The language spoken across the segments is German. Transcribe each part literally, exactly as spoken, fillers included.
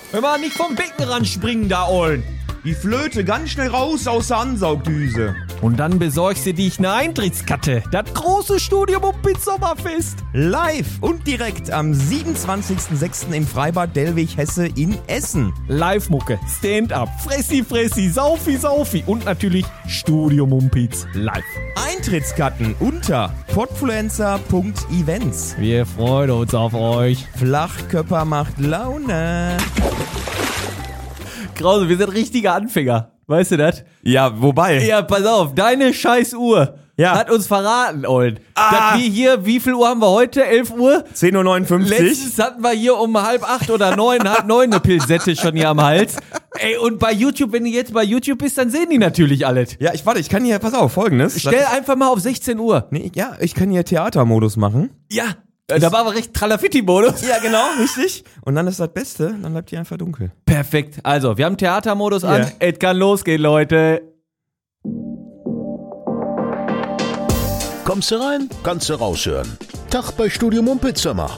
Hör mal, nicht vom Beckenrand springen da, Ollen. Die Flöte ganz schnell raus aus der Ansaugdüse. Und dann besorgst du dich eine Eintrittskarte. Das große Studio Mumpitz Sommerfest. Live und direkt am siebenundzwanzigsten sechsten im Freibad Dellwig Hesse in Essen. Live-Mucke, Stand-up, Fressi Fressi, Saufi Saufi und natürlich Studio Mumpitz live. Eintrittskarten unter podfluencer punkt events. Wir freuen uns auf euch. Flachkörper macht Laune. Krause, wir sind richtige Anfänger. Weißt du das? Ja, wobei? Ja, pass auf, deine scheiß Uhr ja. hat uns verraten, Ollen. Ah. Dass wir hier, wie viel Uhr haben wir heute? elf Uhr? zehn Uhr neunundfünfzig. Letztens hatten wir hier um halb acht oder neun, halb neun eine Pilsette schon hier am Hals. Ey, und bei YouTube, wenn du jetzt bei YouTube bist, dann sehen die natürlich alles. Ja, ich warte, ich kann hier, pass auf, Folgendes. Stell einfach mal auf sechzehn Uhr. Nee, ja, ich kann hier Theatermodus machen. Ja. Da war aber recht Tralafitti-Modus. Ja, genau, richtig. Und dann ist das Beste, dann bleibt hier einfach dunkel. Perfekt. Also, wir haben Theatermodus Yeah. an. Es kann losgehen, Leute. Kommst du rein, kannst du raushören. Tag bei Studio Mumpitz Sommer.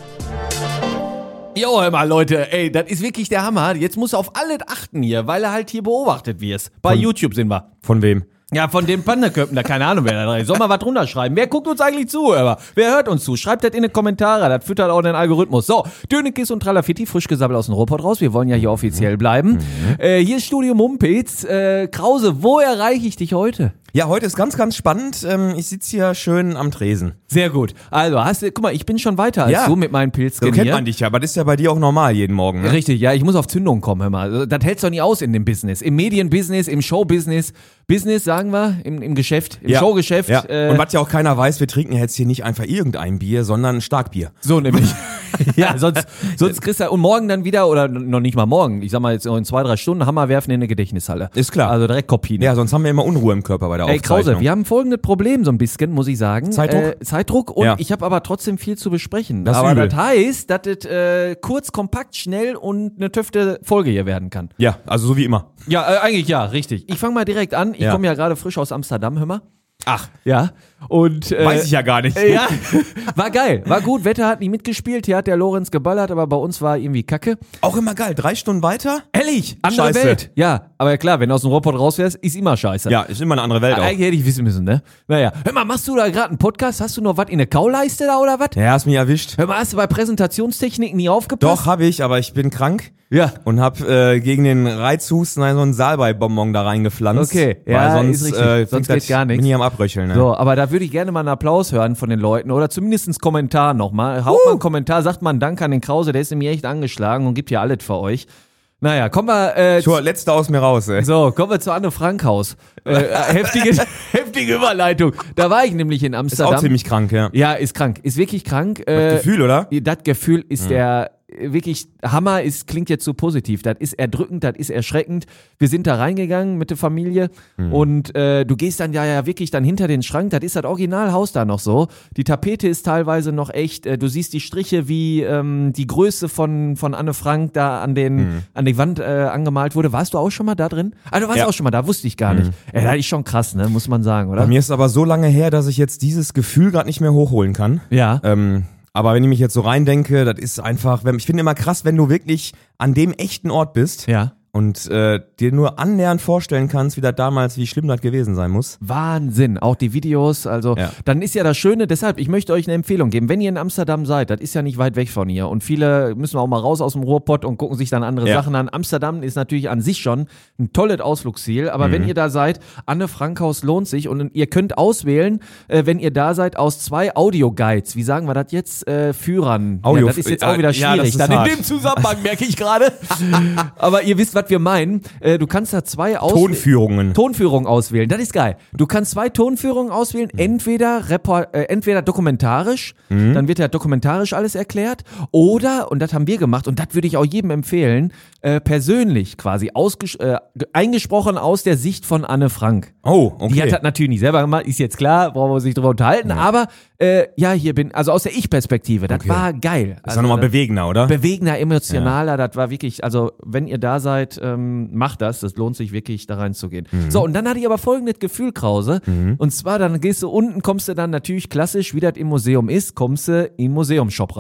Jo, hör mal, Leute, ey, das ist wirklich der Hammer. Jetzt musst du auf alles achten hier, weil er halt hier beobachtet wirst. Bei Von- YouTube sind wir. Von wem? Ja, von den Pandaköpfen, da keine Ahnung, wer da drin ist. Soll mal was drunter schreiben? Wer guckt uns eigentlich zu, aber wer hört uns zu? Schreibt das in die Kommentare, das füttert auch den Algorithmus. So, Dönekis und Tralafitti, frisch gesabbelt aus dem Ruhrpott raus. Wir wollen ja hier offiziell bleiben. Mhm. Äh, hier ist Studio Mumpitz. Äh, Krause, wo erreiche ich dich heute? Ja, heute ist ganz, ganz spannend. Ähm, ich sitze hier schön am Tresen. Sehr gut. Also, hast du, guck mal, ich bin schon weiter als Ja. du mit meinen Pilzchen So kennt hier. man dich ja, aber das ist ja bei dir auch normal jeden Morgen, ne? Richtig, ja, ich muss auf Zündung kommen, hör mal. Also, das hältst du nie aus in dem Business. Im Medienbusiness, im Showbusiness. Business, sagen wir, im, im Geschäft, im Ja. Showgeschäft. Ja. Äh, Und was ja auch keiner weiß, wir trinken jetzt hier nicht einfach irgendein Bier, sondern ein Starkbier. So nämlich. Ja, sonst, sonst kriegst du, und morgen dann wieder, oder noch nicht mal morgen, ich sag mal jetzt in zwei, drei Stunden, Hammer werfen in eine Gedächtnishalle. Ist klar. Also direkt Kopien. Ja, sonst haben wir immer Unruhe im Körper bei der Ey, Aufzeichnung. Krause, wir haben folgendes Problem so ein bisschen, muss ich sagen. Zeitdruck? Äh, Zeitdruck und Ja. ich habe aber trotzdem viel zu besprechen. Das ist aber übel. das heißt, dass es äh, kurz, kompakt, schnell und eine töfte Folge hier werden kann. Ja, also so wie immer. Ja, äh, eigentlich ja, richtig. Ich fange mal direkt an. Ich Ja. komme ja gerade frisch aus Amsterdam, hör mal. Ach, Ja. Und, äh, weiß ich ja gar nicht. Äh, ja, war geil, war gut, Wetter hat nicht mitgespielt, hier hat der Lorenz geballert, aber bei uns war irgendwie Kacke. Auch immer geil. Drei Stunden weiter? Ehrlich, andere Scheiße. Welt. Ja, aber klar, wenn du aus dem Ruhrpott rausfährst, ist immer scheiße. Ja, ist immer eine andere Welt auch. Eigentlich hätte ich wissen müssen, ne? Naja, hör mal, machst du da gerade einen Podcast? Hast du noch was in der Kauleiste da oder was? Ja, hast mich erwischt. Hör mal, hast du bei Präsentationstechniken nie aufgepasst? Doch, habe ich, aber ich bin krank. Ja. Und hab äh, gegen den Reizhusten so einen Salbei-Bonbon da reingepflanzt. Okay, weil ja, sonst, ist richtig. Äh, Sonst fängt geht gar nichts. Bin ich am Abröcheln, ne? So, aber da würde ich gerne mal einen Applaus hören von den Leuten oder zumindest einen Kommentar nochmal. Haut mal einen Kommentar, sagt mal einen Dank an den Krause, der ist nämlich echt angeschlagen und gibt ja alles für euch. Naja, kommen wir, äh, Sure, letzte aus mir raus, ey. so, kommen wir zu Anne Frankhaus. Äh, äh, heftige, heftige Überleitung. Da war ich nämlich in Ist Amsterdam. auch ziemlich krank, ja. Ja, ist krank. Ist wirklich krank. Das Äh, Gefühl, oder? Das Gefühl ist der wirklich Hammer, ist, klingt jetzt so positiv. Das ist erdrückend, das ist erschreckend. Wir sind da reingegangen mit der Familie und äh, du gehst dann ja, ja wirklich dann hinter den Schrank. Das ist das Originalhaus da noch so. Die Tapete ist teilweise noch echt. Äh, du siehst die Striche, wie ähm, die Größe von, von Anne Frank da an, den, Mhm. an die Wand äh, angemalt wurde. Warst du auch schon mal da drin? Ah, du warst Ja. auch schon mal da, wusste ich gar nicht. Ey, das ist schon krass, ne? Muss man sagen, oder? Bei mir ist aber so lange her, dass ich jetzt dieses Gefühl gerade nicht mehr hochholen kann. Ja. Ähm, aber wenn ich mich jetzt so reindenke, das ist einfach, wenn, ich finde immer krass, wenn du wirklich an dem echten Ort bist Ja. und äh, dir nur annähernd vorstellen kannst, wie das damals, wie schlimm das gewesen sein muss. Wahnsinn, auch die Videos, also Ja. dann ist ja das Schöne, deshalb, ich möchte euch eine Empfehlung geben, wenn ihr in Amsterdam seid, das ist ja nicht weit weg von hier und viele müssen auch mal raus aus dem Ruhrpott und gucken sich dann andere Ja. Sachen an. Amsterdam ist natürlich an sich schon ein tolles Ausflugsziel, aber Mhm. wenn ihr da seid, Anne Frankhaus lohnt sich und ihr könnt auswählen, äh, wenn ihr da seid, aus zwei Audioguides, wie sagen wir das jetzt, äh, Führern. Audio- ja, das ist jetzt auch wieder ja, das schwierig, ist dann in hart. dem Zusammenhang merke ich gerade. Aber ihr wisst, was wir meinen. Äh, du kannst da zwei Aus Tonführungen. Tonführung auswählen, das ist geil. Du kannst zwei Tonführungen auswählen, entweder Repor äh, entweder dokumentarisch, dann wird ja dokumentarisch alles erklärt, oder, und das haben wir gemacht, und das würde ich auch jedem empfehlen, äh, persönlich quasi ausges äh, eingesprochen aus der Sicht von Anne Frank. Oh, okay. Die hat das natürlich nicht selber gemacht, ist jetzt klar, brauchen wir uns nicht drüber unterhalten, aber äh, ja, hier bin, also aus der Ich-Perspektive, das Okay. war geil. Das ist ja nochmal das- bewegender, oder? bewegender, emotionaler, das war wirklich, also wenn ihr da seid, ähm, macht das, das lohnt sich wirklich da reinzugehen. So, und dann hatte ich aber folgendes Gefühl, Krause, und zwar dann gehst du unten, kommst du dann natürlich klassisch, wie das im Museum ist, kommst du in den Museumsshop rein.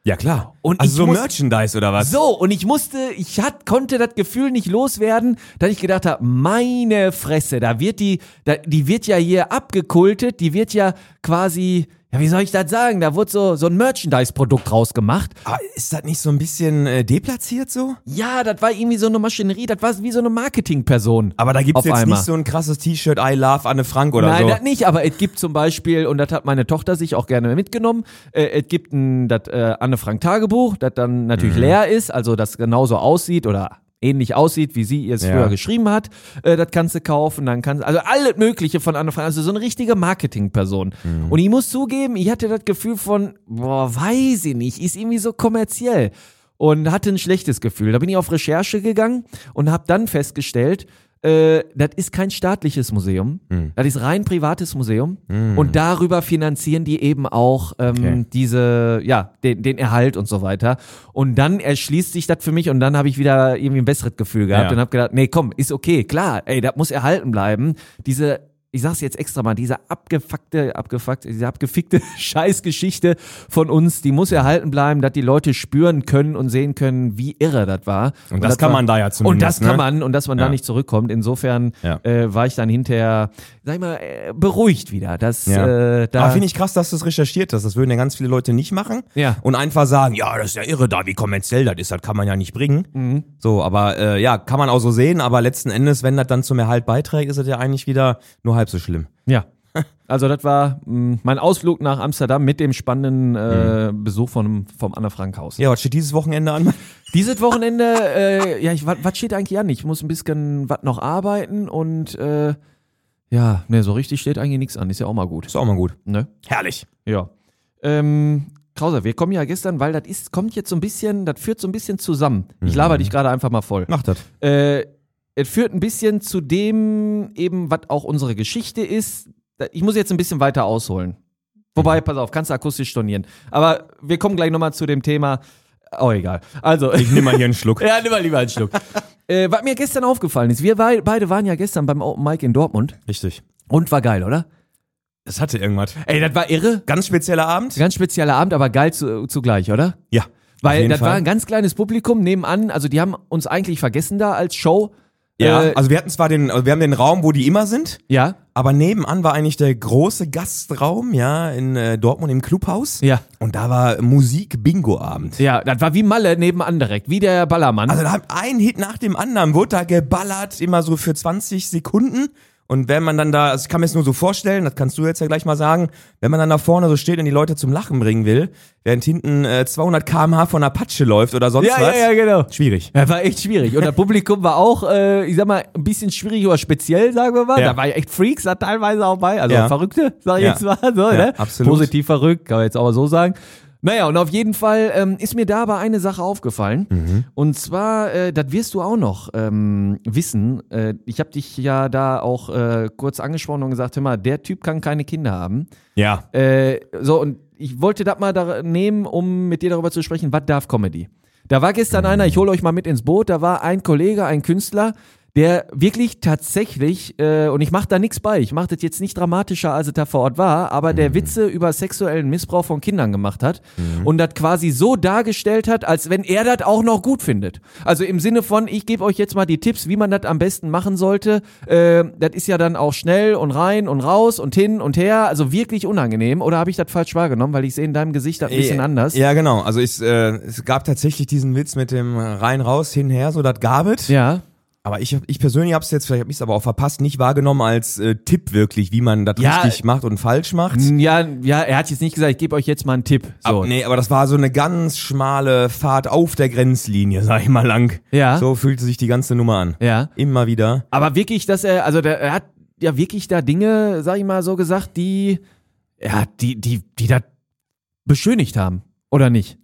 Ja, klar. Und also ich so muss- Merchandise oder was? So, und ich musste, ich hat, konnte das Gefühl nicht loswerden, dass ich gedacht habe, meine Fresse, da wird die, da, die wird ja hier abgekultet, die wird ja quasi, ja, wie soll ich das sagen, da wurde so, so ein Merchandise-Produkt draus gemacht. Aber ist das nicht so ein bisschen äh, deplatziert so? Ja, das war irgendwie so eine Maschinerie, das war wie so eine Marketingperson. Aber da gibt's Auf jetzt einmal. nicht so ein krasses T-Shirt I love Anne Frank oder Nein, so. das nicht, aber es gibt zum Beispiel, und das hat meine Tochter sich auch gerne mitgenommen, äh, es gibt ein das äh, Anne-Frank-Tagebuch, das dann natürlich Mhm. leer ist, also das genauso aussieht oder ähnlich aussieht, wie sie es Ja. früher geschrieben hat. Äh, das kannst du kaufen, dann kannst also alles Mögliche von Anne Frank, also so eine richtige Marketingperson. Mhm. Und ich muss zugeben, ich hatte das Gefühl von, boah, weiß ich nicht, ist irgendwie so kommerziell. Und hatte ein schlechtes Gefühl. Da bin ich auf Recherche gegangen und habe dann festgestellt, äh, das ist kein staatliches Museum, Mhm. das ist rein privates Museum und darüber finanzieren die eben auch ähm, Okay. diese, ja, den, den Erhalt und so weiter. Und dann erschließt sich das für mich und dann habe ich wieder irgendwie ein besseres Gefühl gehabt Ja. und habe gedacht, nee, komm, ist okay, klar, ey, das muss erhalten bleiben. Diese ich sag's jetzt extra mal, diese abgefuckte, abgefuckte, diese abgefickte Scheißgeschichte von uns, die muss erhalten bleiben, dass die Leute spüren können und sehen können, wie irre das war. Und das kann war, man da ja Und zumindest, das kann ne? man, und dass man da Ja. nicht zurückkommt. Insofern Ja. äh, war ich dann hinterher, sag ich mal, äh, beruhigt wieder. Dass, Ja. äh, da, Aber finde ich krass, dass du es recherchiert hast. Das würden ja ganz viele Leute nicht machen. Ja. Und einfach sagen, ja, das ist ja irre da, wie kommerziell das ist, das kann man ja nicht bringen. Mhm. So, aber äh, ja, kann man auch so sehen, aber letzten Endes, wenn das dann zum Erhalt beiträgt, ist es ja eigentlich wieder nur halb so schlimm. Ja. Also das war mh, mein Ausflug nach Amsterdam mit dem spannenden äh, Besuch von, vom Anne-Frank-Haus. Ja, was steht dieses Wochenende an? Dieses Wochenende, äh, ja, ich, was, was steht eigentlich an? Ich muss ein bisschen was noch arbeiten und äh, ja, ne, so richtig steht eigentlich nichts an. Ist ja auch mal gut. Ist auch mal gut. Ne? Herrlich. Ja. Ähm, Krauser, wir kommen ja gestern, weil das ist, kommt jetzt so ein bisschen, das führt so ein bisschen zusammen. Ich laber dich gerade einfach mal voll. Mach das. Äh, es führt ein bisschen zu dem, eben, was auch unsere Geschichte ist. Ich muss jetzt ein bisschen weiter ausholen. Wobei, pass auf, kannst du akustisch stornieren. Aber wir kommen gleich nochmal zu dem Thema. Oh, egal. Also. Ich nehme mal hier einen Schluck. Ja, nimm mal lieber einen Schluck. äh, was mir gestern aufgefallen ist, wir bei, beide waren ja gestern beim Open Mic in Dortmund Richtig. und war geil, oder? Es hatte irgendwas. Ey, das war irre. Ganz spezieller Abend? Ganz spezieller Abend, aber geil zu, zugleich, oder? Ja. auf Weil jeden das Fall. war ein ganz kleines Publikum nebenan, also die haben uns eigentlich vergessen da als Show. Ja, Äh, also wir hatten zwar den, also wir haben den Raum, wo die immer sind, ja, aber nebenan war eigentlich der große Gastraum, ja, in äh, Dortmund im Clubhaus. ja, Und da war Musik-Bingo-Abend. ja, das war wie Malle nebenan direkt, wie der Ballermann. Also da hat ein Hit nach dem anderen, wurde da geballert, immer so für zwanzig Sekunden. Und wenn man dann da, also ich kann mir das nur so vorstellen, das kannst du jetzt ja gleich mal sagen, wenn man dann da vorne so steht und die Leute zum Lachen bringen will, während hinten äh, zweihundert Kilometer pro Stunde von Apache läuft oder sonst ja, was. ja, ja, genau. Schwierig. Das war echt schwierig. Und das Publikum war auch, äh, ich sag mal, ein bisschen schwierig oder speziell, sagen wir mal. Ja. Da war ja echt Freaks da teilweise auch bei, also Ja. Verrückte, sag ich Ja. jetzt mal. So, Ja, ne? absolut. Positiv verrückt, kann man jetzt auch mal so sagen. Naja, und auf jeden Fall ähm, ist mir da aber eine Sache aufgefallen. Mhm. Und zwar, äh, das wirst du auch noch ähm, wissen. Äh, ich habe dich ja da auch äh, kurz angesprochen und gesagt, hör mal, der Typ kann keine Kinder haben. Ja. Äh, so, und ich wollte das mal da nehmen, um mit dir darüber zu sprechen, was darf Comedy? Da war gestern einer, ich hole euch mal mit ins Boot, da war ein Kollege, ein Künstler, der wirklich tatsächlich, äh, und ich mache da nichts bei, ich mache das jetzt nicht dramatischer, als es da vor Ort war, aber der Witze über sexuellen Missbrauch von Kindern gemacht hat und das quasi so dargestellt hat, als wenn er das auch noch gut findet. Also im Sinne von, ich gebe euch jetzt mal die Tipps, wie man das am besten machen sollte. Äh, das ist ja dann auch schnell und rein und raus und hin und her, also wirklich unangenehm. Oder habe ich das falsch wahrgenommen, weil ich sehe in deinem Gesicht das ein bisschen Ja, anders. Ja, genau. Also ich, äh, es gab tatsächlich diesen Witz mit dem rein, raus, hin, her, so das gab es. Ja. Aber ich, ich persönlich habe es jetzt, vielleicht habe ich es aber auch verpasst, nicht wahrgenommen als äh, Tipp wirklich, wie man das Ja. richtig macht und falsch macht. Ja, ja, er hat jetzt nicht gesagt, ich gebe euch jetzt mal einen Tipp. So. Ab, nee, aber das war so eine ganz schmale Fahrt auf der Grenzlinie, sag ich mal lang. Ja. So fühlte sich die ganze Nummer an. Ja. Immer wieder. Aber wirklich, dass er, also der, er hat ja wirklich da Dinge, sag ich mal so gesagt, die, ja, die, die, die das beschönigt haben. Oder nicht?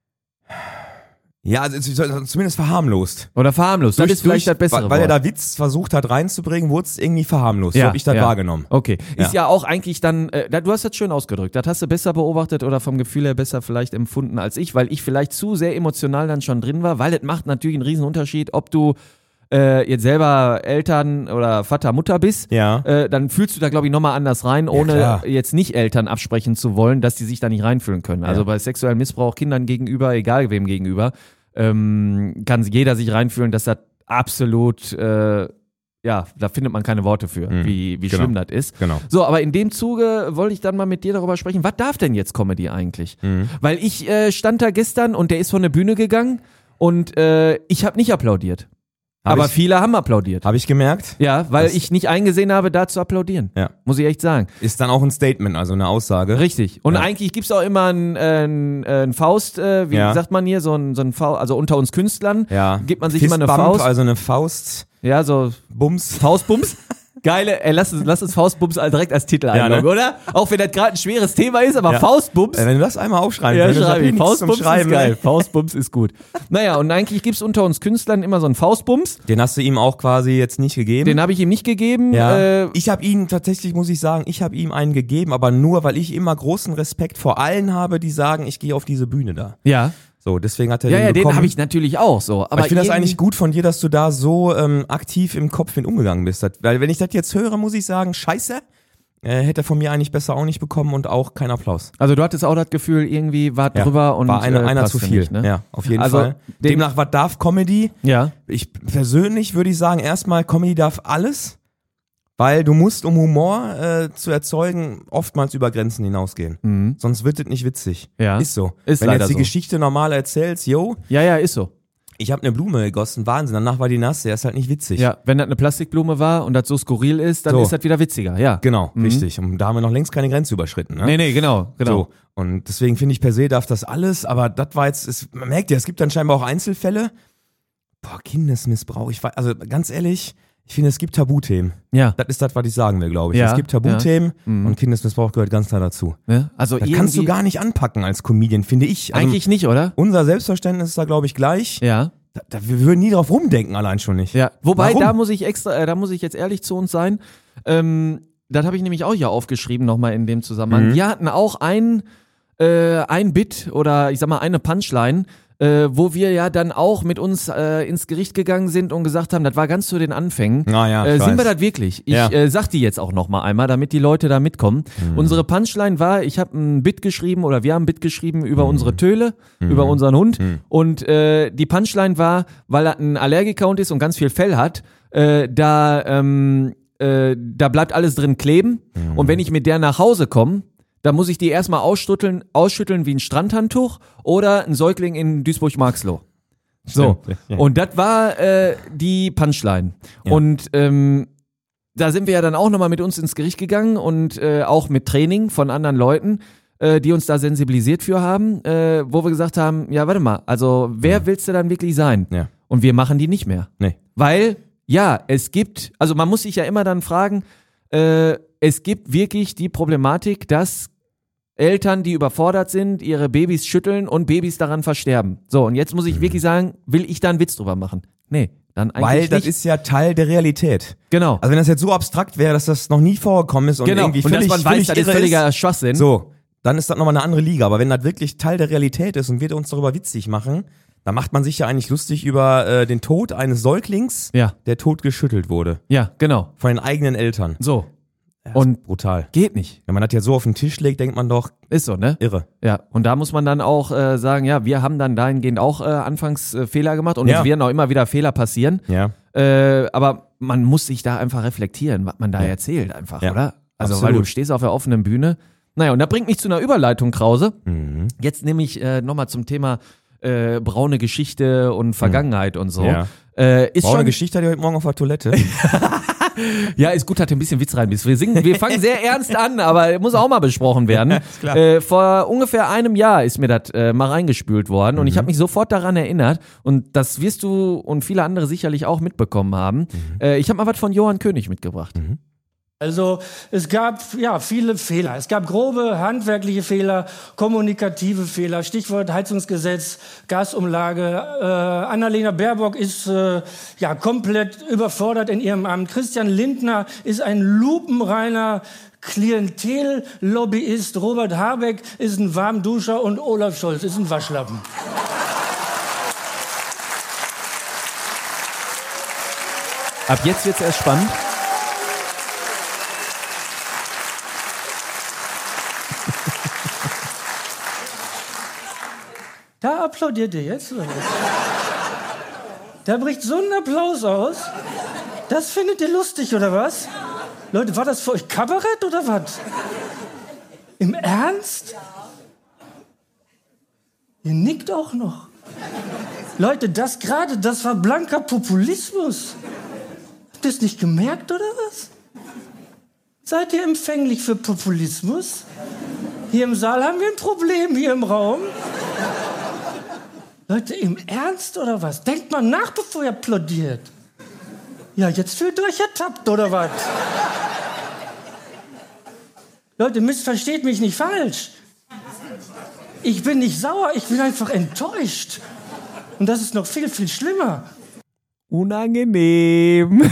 Ja, also es- zumindest verharmlost. Oder verharmlost. Das Durch- ist vielleicht durch- das bessere Weil er Wort. da Witz versucht hat reinzubringen, wurde es irgendwie verharmlost. so Ja, habe ich das ja. wahrgenommen. Okay. Ist Ja. ja auch eigentlich dann, äh, da- du hast das schön ausgedrückt. Das hast du besser beobachtet oder vom Gefühl her besser vielleicht empfunden als ich, weil ich vielleicht zu sehr emotional dann schon drin war, weil es macht natürlich einen riesen Unterschied, ob du äh, jetzt selber Eltern oder Vater, Mutter bist, Ja. äh, dann fühlst du da, glaube ich, nochmal anders rein, ohne klar. jetzt nicht Eltern absprechen zu wollen, dass die sich da nicht reinfühlen können. Also Ja. bei sexuellem Missbrauch Kindern gegenüber, egal wem gegenüber, ähm, kann jeder sich reinfühlen, dass das absolut, äh, ja, da findet man keine Worte für, Mhm. wie, wie Genau. schlimm das ist. Genau. So, aber in dem Zuge wollte ich dann mal mit dir darüber sprechen, was darf denn jetzt Comedy eigentlich? Mhm. Weil ich äh, stand da gestern und der ist von der Bühne gegangen und äh, ich habe nicht applaudiert. Hab aber ich- viele haben applaudiert. Habe ich gemerkt. Ja, weil Das- ich nicht eingesehen habe, da zu applaudieren. Ja. Muss ich echt sagen. Ist dann auch ein Statement, also eine Aussage. Richtig. Und Ja. eigentlich gibt's auch immer einen ein, ein Faust, äh, wie Ja. sagt man hier, so ein, so ein Faust, also unter uns Künstlern Ja. gibt man sich Fistbump, immer eine Faust. also eine Faust, Ja, so Bums. Faustbums. Geile, ey, lass uns, lass uns Faustbums direkt als Titel Ja, einloggen, ne? oder? Auch wenn das gerade ein schweres Thema ist, aber Ja. Faustbums. Äh, wenn du das einmal aufschreiben Ja, würdest, schreibe hab ich. nichts zum Faustbums ist Schreiben, geil. ne? Faustbums ist gut. Naja, und eigentlich gibt's unter uns Künstlern immer so einen Faustbums. Den hast du ihm auch quasi jetzt nicht gegeben. Den habe ich ihm nicht gegeben. ja. Äh, ich habe ihm tatsächlich, muss ich sagen, ich habe ihm einen gegeben, aber nur, weil ich immer großen Respekt vor allen habe, die sagen, ich gehe auf diese Bühne da. ja. So, deswegen hat er Ja, den ja, den bekommen. habe ich natürlich auch so. Aber Aber ich finde das irgendwie- eigentlich gut von dir, dass du da so ähm, aktiv im Kopf mit umgegangen bist. Das, weil wenn ich das jetzt höre, muss ich sagen, scheiße, äh, hätte er von mir eigentlich besser auch nicht bekommen und auch kein Applaus. Also du hattest auch das Gefühl, irgendwie war Ja, drüber und war einer, äh, einer passte zu viel. Nicht, ne? Ja, auf jeden Also, Fall. den- Demnach, was darf Comedy? Ja. Ich persönlich würde ich sagen, erstmal Comedy darf alles, weil du musst, um Humor äh, zu erzeugen, oftmals über Grenzen hinausgehen. Mhm. Sonst wird es nicht witzig. Ja. Ist so. Ist Wenn du leider jetzt die so. Geschichte normal erzählst, yo, Ja, ja, ist so. ich habe eine Blume gegossen, Wahnsinn, danach war die nass, der ist halt nicht witzig. Ja, wenn das eine Plastikblume war und das so skurril ist, dann So. ist das wieder witziger, ja. Genau, Mhm. richtig. Und da haben wir noch längst keine Grenze überschritten. Ne? Nee, nee, genau, genau. So. Und deswegen finde ich per se darf das alles, aber das war jetzt, ist, man merkt ja, es gibt dann scheinbar auch Einzelfälle. Boah, Kindesmissbrauch, ich weiß, also ganz ehrlich, ich finde, es gibt Tabuthemen. Ja. Das ist das, was ich sagen will, glaube ich. Ja, Es gibt Tabuthemen ja. Mhm. und Kindesmissbrauch gehört ganz klar dazu. Ne? Also Das irgendwie, kannst du gar nicht anpacken als Comedian, finde ich. Also eigentlich nicht, oder? unser Selbstverständnis ist da, glaube ich, gleich. Ja. Da, da, wir würden nie drauf rumdenken, allein schon nicht. Ja. Wobei, Warum? da muss ich extra, äh, da muss ich jetzt ehrlich zu uns sein. Ähm, das habe ich nämlich auch hier aufgeschrieben nochmal in dem Zusammenhang. Mhm. Wir hatten auch ein, äh, ein Bit oder ich sag mal eine Punchline, äh, wo wir ja dann auch mit uns äh, ins Gericht gegangen sind und gesagt haben, das war ganz zu den Anfängen. Ah, ja, äh, ich sind wir weiß. das wirklich? Ich Ja. äh, sag die jetzt auch nochmal einmal, damit die Leute da mitkommen. Mhm. Unsere Punchline war, ich habe ein Bit geschrieben oder wir haben ein Bit geschrieben über Mhm. unsere Töle, Mhm. über unseren Hund. Mhm. Und äh, die Punchline war, weil er ein Allergiker ist und ganz viel Fell hat, äh, da, ähm, äh, da bleibt alles drin kleben. Mhm. Und wenn ich mit der nach Hause komme, dann muss ich die erstmal ausschütteln, ausschütteln wie ein Strandhandtuch oder ein Säugling in Duisburg-Marxloh. So, Stimmt, ja. und das war äh, die Punchline. Ja. Und ähm, da sind wir ja dann auch nochmal mit uns ins Gericht gegangen und äh, auch mit Training von anderen Leuten, äh, die uns da sensibilisiert für haben, äh, wo wir gesagt haben, ja, warte mal, also wer Ja. willst du dann wirklich sein? Ja. Und wir machen die nicht mehr. Nee. Weil, ja, es gibt, also man muss sich ja immer dann fragen, äh, es gibt wirklich die Problematik, dass Eltern, die überfordert sind, ihre Babys schütteln und Babys daran versterben. So, und jetzt muss ich wirklich sagen, will ich da einen Witz drüber machen? Nee, dann eigentlich Weil das nicht. ist ja Teil der Realität. Genau. Also wenn das jetzt so abstrakt wäre, dass das noch nie vorgekommen ist und genau. irgendwie Und völlig, dass man weiß, völlig das ist irre völliger Schwachsinn. so, dann ist das nochmal eine andere Liga. Aber wenn das wirklich Teil der Realität ist und wir uns darüber witzig machen, dann macht man sich ja eigentlich lustig über äh, den Tod eines Säuglings, Ja, der tot geschüttelt wurde. ja, genau. Von den eigenen Eltern. So. Ja, Und- ist brutal. Geht nicht. Wenn man das jetzt so auf den Tisch legt, denkt man doch, Ist so, ne? irre. Ja, und da muss man dann auch äh, sagen, ja, wir haben dann dahingehend auch äh, anfangs äh, Fehler gemacht und Ja. es werden auch immer wieder Fehler passieren. Ja. Äh, aber man muss sich da einfach reflektieren, was man da Ja. erzählt einfach, Ja. oder? Also, Absolut. weil du stehst auf der offenen Bühne. Naja, und da bringt mich zu einer Überleitung, Krause. Mhm. Jetzt nämlich äh, nochmal zum Thema äh, braune Geschichte und Vergangenheit und so. Ja. Äh, ist Braune schon, Geschichte hatte ich heute Morgen auf der Toilette. ja, ist gut, dass du ein bisschen Witz rein bist. Wir, singen, wir fangen sehr ernst an, aber muss auch mal besprochen werden. klar. Äh, vor ungefähr einem Jahr ist mir das äh, mal reingespült worden und ich habe mich sofort daran erinnert und das wirst du und viele andere sicherlich auch mitbekommen haben. Äh, ich habe mal was von Johann König mitgebracht. Also es gab ja viele Fehler. Es gab grobe handwerkliche Fehler, kommunikative Fehler, Stichwort Heizungsgesetz, Gasumlage. Äh, Annalena Baerbock ist äh, ja komplett überfordert in ihrem Amt. Christian Lindner ist ein lupenreiner Klientellobbyist. Robert Habeck ist ein Warmduscher und Olaf Scholz ist ein Waschlappen. Ab jetzt wird's erst spannend. Da applaudiert ihr jetzt, oder was? Da bricht so ein Applaus aus. Das findet ihr lustig, oder was? Leute, war das für euch Kabarett, oder was? Im Ernst? Ihr nickt auch noch. Leute, das gerade, das war blanker Populismus. Habt ihr es nicht gemerkt, oder was? Seid ihr empfänglich für Populismus? Hier im Saal haben wir ein Problem, hier im Raum. Leute, im Ernst, oder was? Denkt mal nach, bevor ihr applaudiert. Ja, jetzt fühlt ihr euch ertappt, oder was? Leute, missversteht mich nicht falsch. Ich bin nicht sauer, ich bin einfach enttäuscht. Und das ist noch viel, viel schlimmer. Unangenehm.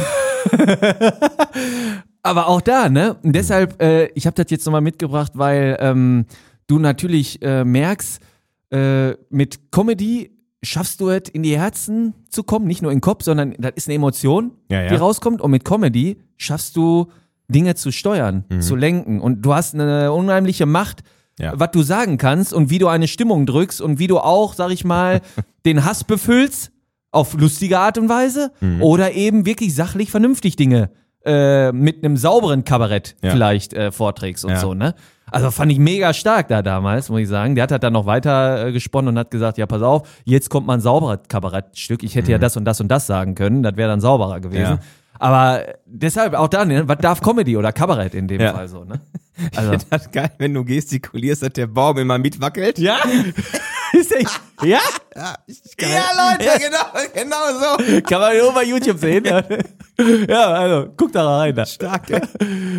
Aber auch da, ne? Und deshalb, äh, ich habe das jetzt nochmal mitgebracht, weil ähm, du natürlich äh, merkst, äh, mit Comedy schaffst du es, in die Herzen zu kommen, nicht nur in den Kopf, sondern das ist eine Emotion, Ja, ja. die rauskommt. Und mit Comedy schaffst du Dinge zu steuern, Mhm. zu lenken. Und du hast eine unheimliche Macht, Ja. was du sagen kannst und wie du eine Stimmung drückst und wie du auch, sag ich mal, den Hass befüllst auf lustige Art und Weise Mhm. oder eben wirklich sachlich vernünftig Dinge äh, mit einem sauberen Kabarett Ja. vielleicht äh, vorträgst und Ja. so, ne? Also fand ich mega stark da damals, muss ich sagen. Der hat halt dann noch weiter äh, gesponnen und hat gesagt, ja, pass auf, jetzt kommt mal ein sauberer Kabarettstück. Ich hätte ja das und das und das sagen können, das wäre dann sauberer gewesen. Ja. Aber deshalb auch dann, ne, was darf Comedy oder Kabarett in dem Ja. Fall so, ne? Also, Das ist geil, wenn du gestikulierst, dass der Baum immer mitwackelt. ja? Ist der, ja? Ja, ist geil. Ja, Leute, genau, genau so. Kann man nur bei YouTube sehen. Ja, ja, also, guck da rein. Da. Stark, ey.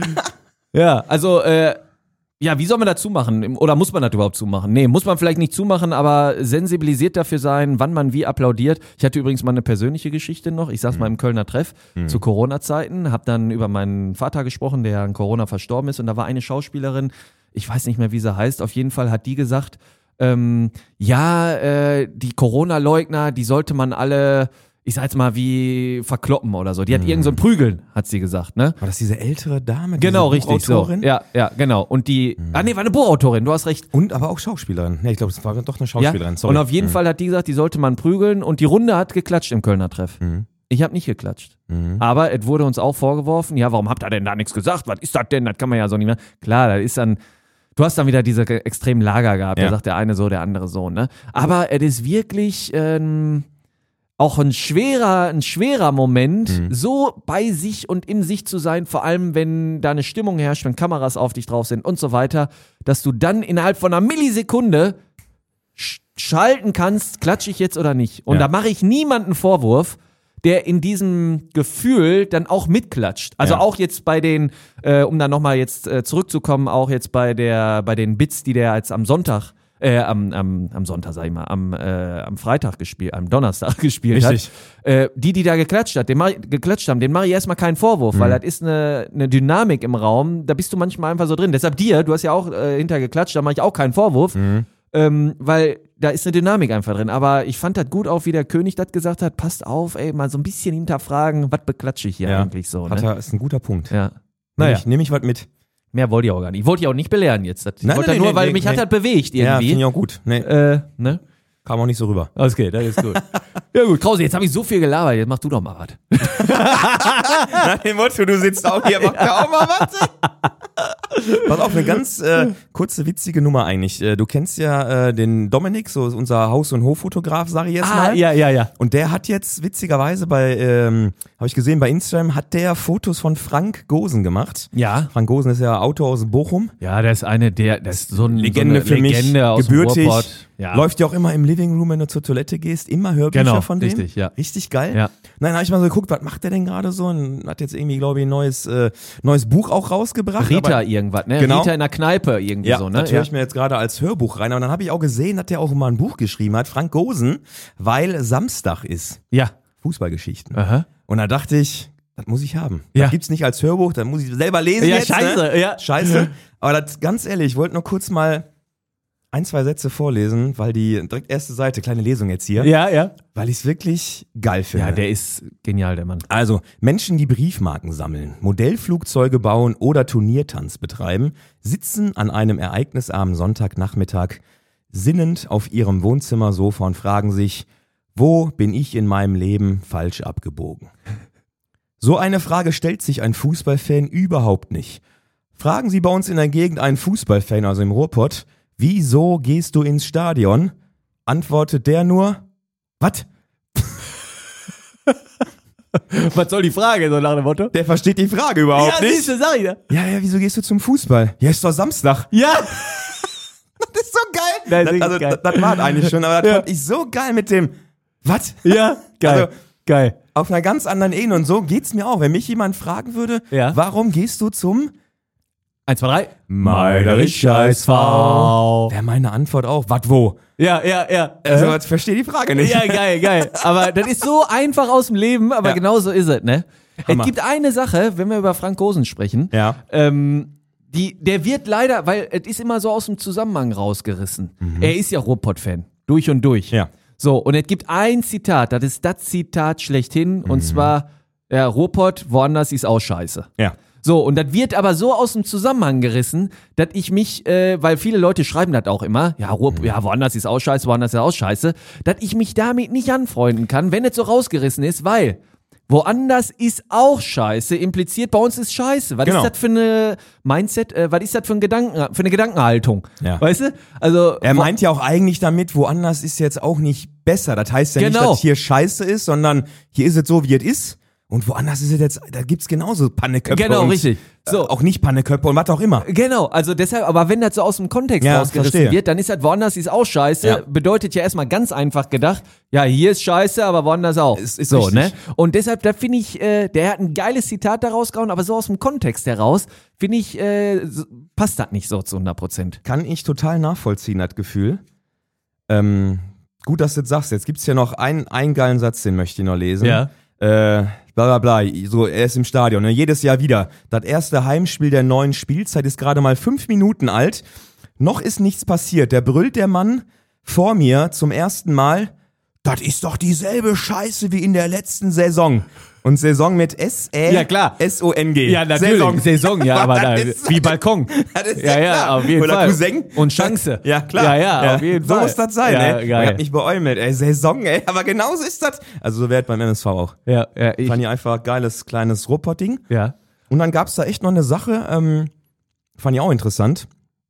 Ja, also, äh, ja, wie soll man das zumachen? Oder muss man das überhaupt zumachen? Nee, muss man vielleicht nicht zumachen, aber sensibilisiert dafür sein, wann man wie applaudiert. Ich hatte übrigens mal eine persönliche Geschichte noch. Ich saß mal im Kölner Treff zu Corona-Zeiten, hab dann über meinen Vater gesprochen, der an Corona verstorben ist. Und da war eine Schauspielerin, ich weiß nicht mehr, wie sie heißt, auf jeden Fall hat die gesagt, ähm, ja, äh, die Corona-Leugner, die sollte man alle, ich sag jetzt mal, wie verkloppen oder so. Die hat irgend so ein Prügeln, hat sie gesagt, ne? War das diese ältere Dame? Genau, diese richtig so. Buchautorin? Ja, ja, genau. Und die, ah nee, war eine Buchautorin, du hast recht. Und aber auch Schauspielerin. Nee, ich glaube, es war doch eine Schauspielerin. Ja? Sorry. Und auf jeden Mhm. Fall hat die gesagt, die sollte man prügeln und die Runde hat geklatscht im Kölner Treff. Mhm. Ich habe nicht geklatscht. Mhm. Aber es wurde uns auch vorgeworfen, ja, warum habt ihr denn da nichts gesagt? Was ist das denn? Das kann man ja so nicht mehr. Klar, das ist dann, du hast dann wieder diese extremen Lager gehabt. Ja. Da sagt der eine so, der andere so, ne? Aber es ist wirklich ähm, auch ein schwerer, ein schwerer Moment, Mhm. so bei sich und in sich zu sein, vor allem wenn da eine Stimmung herrscht, wenn Kameras auf dich drauf sind und so weiter, dass du dann innerhalb von einer Millisekunde sch- schalten kannst, klatsche ich jetzt oder nicht. Und Ja. da mache ich niemanden Vorwurf, der in diesem Gefühl dann auch mitklatscht. Also Ja. auch jetzt bei den, äh, um da nochmal jetzt äh, zurückzukommen, auch jetzt bei der, bei den Bits, die der jetzt am Sonntag, äh, am, am, am Sonntag, sag ich mal, am, äh, am Freitag gespielt, am Donnerstag gespielt Richtig. hat. Äh, die, die da geklatscht hat, den mach, ich- geklatscht haben, den mache ich erstmal keinen Vorwurf, weil das ist eine, eine Dynamik im Raum, da bist du manchmal einfach so drin. Deshalb dir, du hast ja auch äh, hinterher geklatscht, da mache ich auch keinen Vorwurf. Ähm, weil da ist eine Dynamik einfach drin. Aber ich fand das gut auch, wie der König das gesagt hat, passt auf, ey, mal so ein bisschen hinterfragen, was beklatsche ich hier Ja. eigentlich so, Hat ne? er, ist ein guter Punkt. Ja. Nehme Naja, ich, nehm ich was mit. mehr wollte ich auch gar nicht. Ich wollte dich auch nicht belehren jetzt. Das, ich Nein, wollte nein, nur, nein, weil nee, mich nee. hat das bewegt Ja, finde irgendwie. ich auch gut. Nee, äh, ne? kam auch nicht so rüber. Okay, das ist gut. Ja gut, Krause, jetzt habe ich so viel gelabert, jetzt mach du doch mal was. Nach dem Motto, du sitzt auch hier, mach ja auch mal was. Pass auf, eine ganz äh, kurze, witzige Nummer eigentlich. Äh, Du kennst ja äh, den Dominik, so ist unser Haus- und Hoffotograf, sage ich jetzt Ah, mal. ja, ja, ja. Und der hat jetzt witzigerweise bei, ähm, habe ich gesehen, bei Instagram hat der Fotos von Frank Gosen gemacht. Ja. Frank Gosen ist ja Autor aus Bochum. Ja, das ist eine der, das ist so ein, Legende so eine für mich, Legende aus gebürtig, dem Ruhrpott. Ja. läuft ja auch immer im Living Room, wenn du zur Toilette gehst, immer Hörbücher Genau, von dem. richtig, ja. Richtig geil. Ja. Nein, habe ich mal so geguckt, was macht der denn gerade so? Und hat jetzt irgendwie, glaube ich, ein neues, äh, neues Buch auch rausgebracht. Rita aber, irgendwas, ne? Genau. Rita in der Kneipe irgendwie ja, so, ne? das höre ich mir jetzt gerade als Hörbuch rein. Aber dann habe ich auch gesehen, dass der auch mal ein Buch geschrieben hat, Frank Gosen, weil Samstag ist. Ja. Fußballgeschichten. Aha. Und da dachte ich, das muss ich haben. Ja. Das gibt's nicht als Hörbuch, das muss ich selber lesen Ja, jetzt. scheiße, ne? ja. Scheiße. Aber das, ganz ehrlich, ich wollte nur kurz mal ein, zwei Sätze vorlesen, weil die direkt erste Seite, kleine Lesung jetzt hier, Ja, ja. weil ich es wirklich geil finde. Ja, der ist genial, der Mann. Also, Menschen, die Briefmarken sammeln, Modellflugzeuge bauen oder Turniertanz betreiben, sitzen an einem ereignisarmen Sonntagnachmittag sinnend auf ihrem Wohnzimmersofa und fragen sich, wo bin ich in meinem Leben falsch abgebogen? So eine Frage stellt sich ein Fußballfan überhaupt nicht. Fragen Sie bei uns in der Gegend einen Fußballfan, also im Ruhrpott, wieso gehst du ins Stadion? Antwortet der nur, was? Was soll die Frage, so nach dem Motto? Der versteht die Frage überhaupt ja, nicht. siehste, sag ich da. Ja, ja, wieso gehst du zum Fußball? Ja, ist doch Samstag. Ja. Das ist so geil. Nein, das, das also, geil. das, das war es eigentlich schon, aber das Ja. fand ich so geil mit dem, was? Ja, geil. Also, geil. auf einer ganz anderen Ebene und so geht's mir auch. Wenn mich jemand fragen würde, Ja. warum gehst du zum Eins, zwei, drei. Meiderisch-Scheiß-V? Wäre meine Antwort auch, was, wo? Ja, ja, ja. Also, ich verstehe die Frage nicht. Ja, geil, geil. Aber das ist so einfach aus dem Leben, aber Ja. genau so ist es, ne? Hammer. Es gibt eine Sache, wenn wir über Frank Gosen sprechen, Ja. ähm, die, der wird leider, weil es ist immer so aus dem Zusammenhang rausgerissen. Er ist ja Ruhrpott-Fan, durch und durch. Mhm. Ja. So, und es gibt ein Zitat, das ist das Zitat schlechthin, Mhm. und zwar, ja, Ruhrpott, woanders ist auch scheiße. Ja. So, und das wird aber so aus dem Zusammenhang gerissen, dass ich mich, äh, weil viele Leute schreiben das auch immer, ja, Ruhr, Mhm. ja, woanders ist auch scheiße, woanders ist auch scheiße, dass ich mich damit nicht anfreunden kann, wenn es so rausgerissen ist, weil woanders ist auch scheiße, impliziert bei uns ist scheiße. Was Genau. ist das für eine Mindset, äh, was ist das für, ein Gedanken, für eine Gedankenhaltung? Ja. Weißt du? Also, Er meint ja auch eigentlich damit, woanders ist jetzt auch nicht besser. Das heißt ja nicht, Genau. dass hier scheiße ist, sondern hier ist es so, wie es ist. Und woanders ist es jetzt, da gibt's genauso Panneköpfe. Genau, und, richtig. So. Äh, auch nicht Panneköpfe und was auch immer. Genau, also deshalb, aber wenn das so aus dem Kontext Ja, rausgerissen verstehe. wird, dann ist das woanders ist auch scheiße, Ja. bedeutet ja erstmal ganz einfach gedacht, ja, hier ist scheiße, aber woanders auch. Ist- ist so, richtig. ne? Und deshalb, da finde ich, äh, der hat ein geiles Zitat daraus gehauen, aber so aus dem Kontext heraus, finde ich, äh, so, passt das nicht so zu hundert Prozent. Kann ich total nachvollziehen, das Gefühl. Ähm, gut, dass du das sagst. Jetzt gibt's ja noch einen, einen geilen Satz, den möchte ich noch lesen. Ja. Äh, bla bla bla, so, er ist im Stadion, ne? Jedes Jahr wieder. Das erste Heimspiel der neuen Spielzeit ist gerade mal fünf Minuten alt. Noch ist nichts passiert. Da brüllt der Mann vor mir zum ersten Mal, das ist doch dieselbe Scheiße wie in der letzten Saison. Und Saison mit S-E Ja, klar. S-O-N-G. Ja, natürlich. Saison, Saison, ja, aber da, Das ist- wie Balkon. Das ist Ja, ja, klar. auf jeden Oder Fall. Cousin. Und Chance. Ja, klar. Ja, ja, auf jeden so Fall. muss das sein, Ja, ey. geil. Ich hab mich beäumelt, ey. Saison, ey. Aber genauso ist das. Also so wäre beim M S V auch. Ja, ja, ich, Fand ich einfach geiles, kleines Ruhrpott-Ding. ja. Und dann gab's da echt noch eine Sache, ähm, fand ich auch interessant.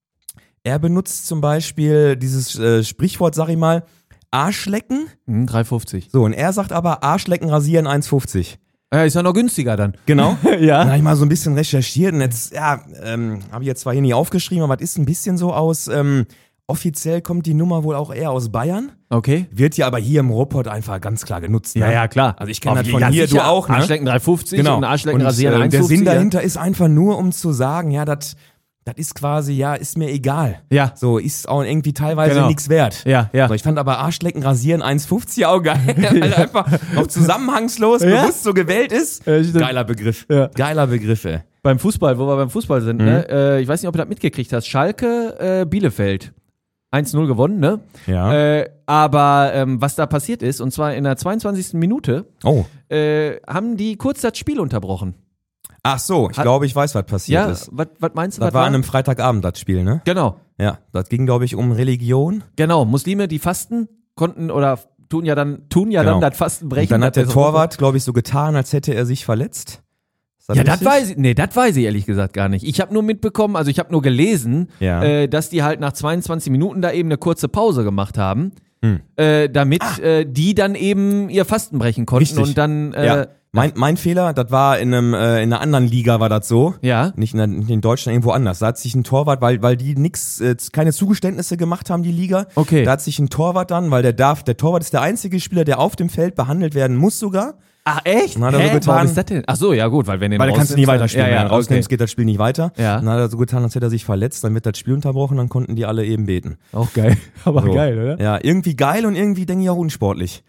Er benutzt zum Beispiel dieses äh, Sprichwort, sag ich mal, Arschlecken. Hm, drei fünfzig. So, und er sagt aber Arschlecken rasieren eins fünfzig. Ja, ist ja noch günstiger dann. Genau. Ja. Dann habe ich mal so ein bisschen recherchiert und jetzt, ja, ähm, habe ich jetzt zwar hier nicht aufgeschrieben, aber es ist ein bisschen so aus, ähm, offiziell kommt die Nummer wohl auch eher aus Bayern. Okay. Wird ja aber hier im Ruhrpott einfach ganz klar genutzt. Ne? Ja, ja, klar. Also ich kenne Auf das die- von ja, hier, sicher. du auch, ne? Arschlecken drei fünfzig Genau. und Arschlecken und, rasieren äh, eins der fünfzig. Sinn dahinter ist einfach nur, um zu sagen, ja, das das ist quasi, ja, ist mir egal. Ja. So, ist auch irgendwie teilweise Genau. nichts wert. Ja, ja. So, ich fand aber Arschlecken rasieren eins fünfzig auch geil, weil einfach auch zusammenhangslos, Ja. bewusst so gewählt ist. Ja, stimmt. Geiler Begriff. Ja. Geiler Begriff, ey. Beim Fußball, wo wir beim Fußball sind, ne? Äh, ich weiß nicht, ob du das mitgekriegt hast. Schalke, äh, Bielefeld. eins null gewonnen, ne? Ja. Äh, aber ähm, was da passiert ist, und zwar in der zweiundzwanzigsten Minute, Oh. äh, haben die kurz das Spiel unterbrochen. Ach so, ich Hat- glaube, ich weiß, was passiert Ja, ist. was meinst du? Das was war an einem Freitagabend, das Spiel, ne? Genau, Ja, das ging, glaube ich, um Religion. genau. Muslime, die fasten, konnten oder tun ja dann, tun ja Genau. dann das Fasten brechen. Und dann hat das der ist- Torwart, glaube ich, so getan, als hätte er sich verletzt. Ist Ja, das richtig? weiß ich, nee, das weiß ich ehrlich gesagt gar nicht. Ich habe nur mitbekommen, also ich habe nur gelesen, Ja. äh, dass die halt nach zweiundzwanzig Minuten da eben eine kurze Pause gemacht haben, Hm. äh, damit äh, die dann eben ihr Fasten brechen konnten Richtig. und dann, äh, Ja. Mein, mein Fehler, das war in einem äh, in einer anderen Liga war das so. ja, Nicht in, der, nicht in Deutschland, irgendwo anders. Da hat sich ein Torwart, weil, weil die nix, äh, keine Zugeständnisse gemacht haben, die Liga. Okay. Da hat sich ein Torwart dann, weil der darf, der Torwart ist der einzige Spieler, der auf dem Feld behandelt werden muss sogar. Ach echt? Und hat er so Hä? getan- Warum ist das denn? Ach so, ja gut, weil wenn den Weil da kannst du nie rausnimmst, weiterspielen. dann- Wenn Ja, du ja, rausnimmst, okay. geht das Spiel nicht weiter. Ja. Und dann hat er so getan, als hätte er sich verletzt, dann wird das Spiel unterbrochen, dann konnten die alle eben beten. Auch geil, aber So. geil, oder? Ja, irgendwie geil und irgendwie denke ich auch unsportlich.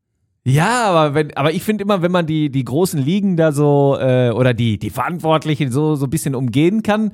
Ja, aber wenn, aber ich finde immer, wenn man die die großen Ligen da so äh, oder die die Verantwortlichen so so ein bisschen umgehen kann,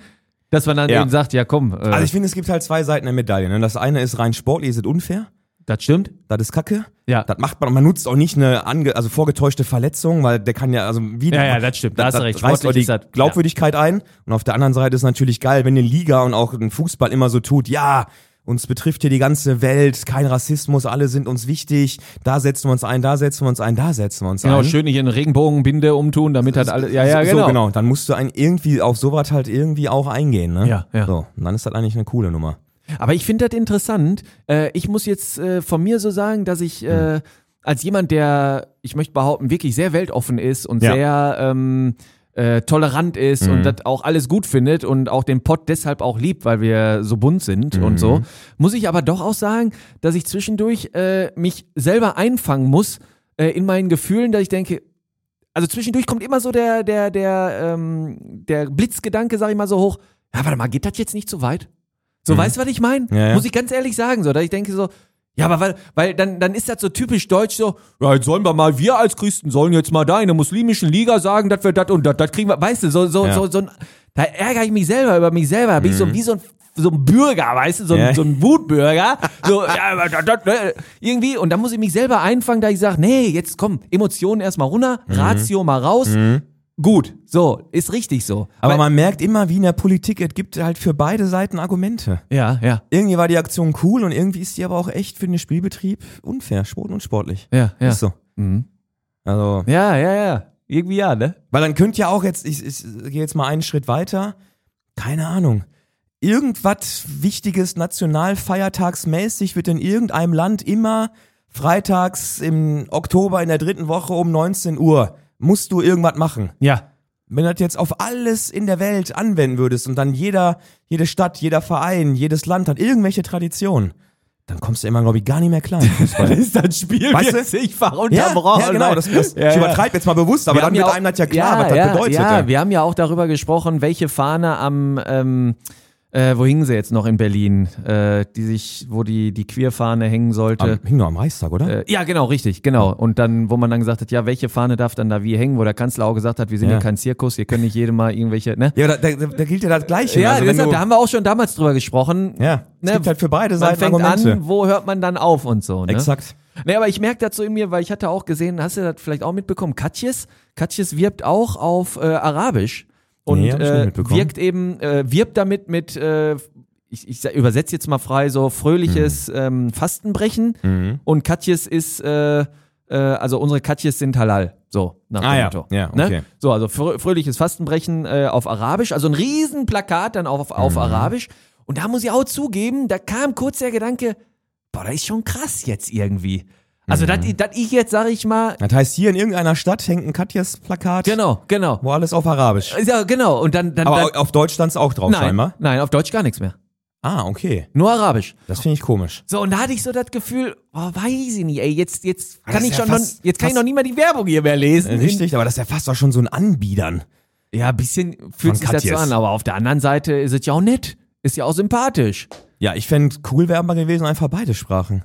Dass man dann Ja. eben sagt, ja komm, äh, Also ich finde, es gibt halt zwei Seiten der Medaille. Ne? Das eine ist rein sportlich, ist es unfair. das stimmt. Das ist Kacke. Ja. Das macht man, man nutzt auch nicht eine ange, also vorgetäuschte Verletzung, weil der kann ja, also wie Ja, ja, das stimmt. Da hast du recht. reißt auch die Sportlich ist das- Glaubwürdigkeit ein. Und auf der anderen Seite ist natürlich geil, wenn die Liga und auch ein Fußball immer so tut, ja, uns betrifft hier die ganze Welt, kein Rassismus, alle sind uns wichtig, da setzen wir uns ein, da setzen wir uns ein, da setzen wir uns Genau, ein. schön nicht in eine Regenbogenbinde umtun, damit halt alle, ja, ja, so, genau. So, genau. Dann musst du ein, irgendwie auf sowas halt irgendwie auch eingehen, ne? Ja, ja. So, und dann ist das eigentlich eine coole Nummer. Aber ich finde das interessant. Äh, ich muss jetzt äh, von mir so sagen, dass ich äh, als jemand, der, ich möchte behaupten, wirklich sehr weltoffen ist und Ja. sehr ähm, äh, tolerant ist Mhm. und das auch alles gut findet und auch den Pott deshalb auch liebt, weil wir so bunt sind Mhm. und so, muss ich aber doch auch sagen, dass ich zwischendurch äh, mich selber einfangen muss äh, in meinen Gefühlen, dass ich denke, also zwischendurch kommt immer so der, der, der, ähm, der Blitzgedanke, sag ich mal so hoch, ja, warte mal, geht das jetzt nicht zu weit? So, Mhm. weißt du, was ich meine? Ja, ja. Muss ich ganz ehrlich sagen, so, dass ich denke so, ja, aber weil, weil dann, dann ist das so typisch deutsch so, ja, jetzt sollen wir mal, wir als Christen sollen jetzt mal da in der muslimischen Liga sagen, dass wir das und das, das kriegen wir, weißt du, so, so, Ja. so, so ein, da ärgere ich mich selber über mich selber, da bin ich so wie so ein, so ein Bürger, weißt du, so ein, Ja. so ein Wutbürger, so, ja, aber das, das, ne, irgendwie, und da muss ich mich selber einfangen, da ich sage, nee, jetzt komm, Emotionen erstmal runter, Ratio mal raus, gut, so, ist richtig so. Aber Weil- man merkt immer, wie in der Politik, es gibt halt für beide Seiten Argumente. ja, ja, Irgendwie war die Aktion cool und irgendwie ist die aber auch echt für den Spielbetrieb unfair, sport- und sportlich. ja, ja. Ist so. Mhm. Also, Ja, ja, ja. Irgendwie ja, ne? weil dann könnt ja auch jetzt, ich, ich gehe jetzt mal einen Schritt weiter, keine Ahnung, irgendwas Wichtiges nationalfeiertagsmäßig wird in irgendeinem Land immer freitags im Oktober in der dritten Woche um neunzehn Uhr, musst du irgendwas machen. Ja. Wenn du das jetzt auf alles in der Welt anwenden würdest und dann jeder, jede Stadt, jeder Verein, jedes Land hat irgendwelche Traditionen, dann kommst du immer, glaube ich, gar nicht mehr klar. im Fußball. ist das Spiel Weißt du? zigfach ja, unterbrochen. ja, genau, das, das, Ja, ich ja. übertreibe jetzt mal bewusst, aber Wir dann haben wird ja auch- einem das ja klar, was das ja, bedeutet. Ja, ey. wir haben ja auch darüber gesprochen, welche Fahne am, ähm, äh, wo hingen sie jetzt noch in Berlin, äh, die sich, wo die, die Queerfahne hängen sollte. Am, hing noch am Reichstag, oder? Äh, ja, genau, richtig, genau. Und dann, wo man dann gesagt hat, ja, welche Fahne darf dann da wie hängen, wo der Kanzler auch gesagt hat, wir sind Ja. ja kein Zirkus, hier können nicht jedem mal irgendwelche, ne? Ja, da, da, da gilt ja das Gleiche. Ja, also wenn deshalb, du, da haben wir auch schon damals drüber gesprochen. ja, es Ne, gibt halt für beide Man Seiten fängt Argumente. an, wo hört man dann auf und so, ne? Exakt. Nee, aber ich merke das so in mir, weil ich hatte auch gesehen, hast du das vielleicht auch mitbekommen, Katjes, Katjes wirbt auch auf äh, Arabisch und Nee, hab ich nicht äh, mitbekommen. wirkt eben, äh, wirbt damit mit, äh, ich, ich übersetze jetzt mal frei, so fröhliches ähm, Fastenbrechen Mhm. und Katjes ist, äh, äh, also unsere Katjes sind halal, so nach dem Ah, ja. Motto. Ja, Ne? okay. So, also frö fröhliches Fastenbrechen äh, auf Arabisch, also ein riesen Plakat dann auf, auf Mhm. Arabisch und da muss ich auch zugeben, da kam kurz der Gedanke, boah, das ist schon krass jetzt irgendwie. Also, Mhm. dass dass ich jetzt, sag ich mal, Das heißt, hier in irgendeiner Stadt hängt ein Katjes-Plakat, genau, genau. wo alles auf Arabisch. Ja, genau. Und dann, dann, Aber dann auf Deutsch stand's auch drauf, nein, scheinbar. nein, auf Deutsch gar nichts mehr. Ah, okay. Nur Arabisch. Das finde ich komisch. So, und da hatte ich so das Gefühl, oh, weiß ich nicht, ey, jetzt, jetzt Das kann ist ich ja schon, fast- noch, jetzt kann ich fast- noch nie mal die Werbung hier mehr lesen. Richtig, aber das ist ja fast auch schon so ein Anbiedern. Ja, ein bisschen fühlt sich das so Katjes. an, aber auf der anderen Seite ist es ja auch nett. Ist ja auch sympathisch. Ja, ich fände cool wäre aber gewesen, einfach beide Sprachen.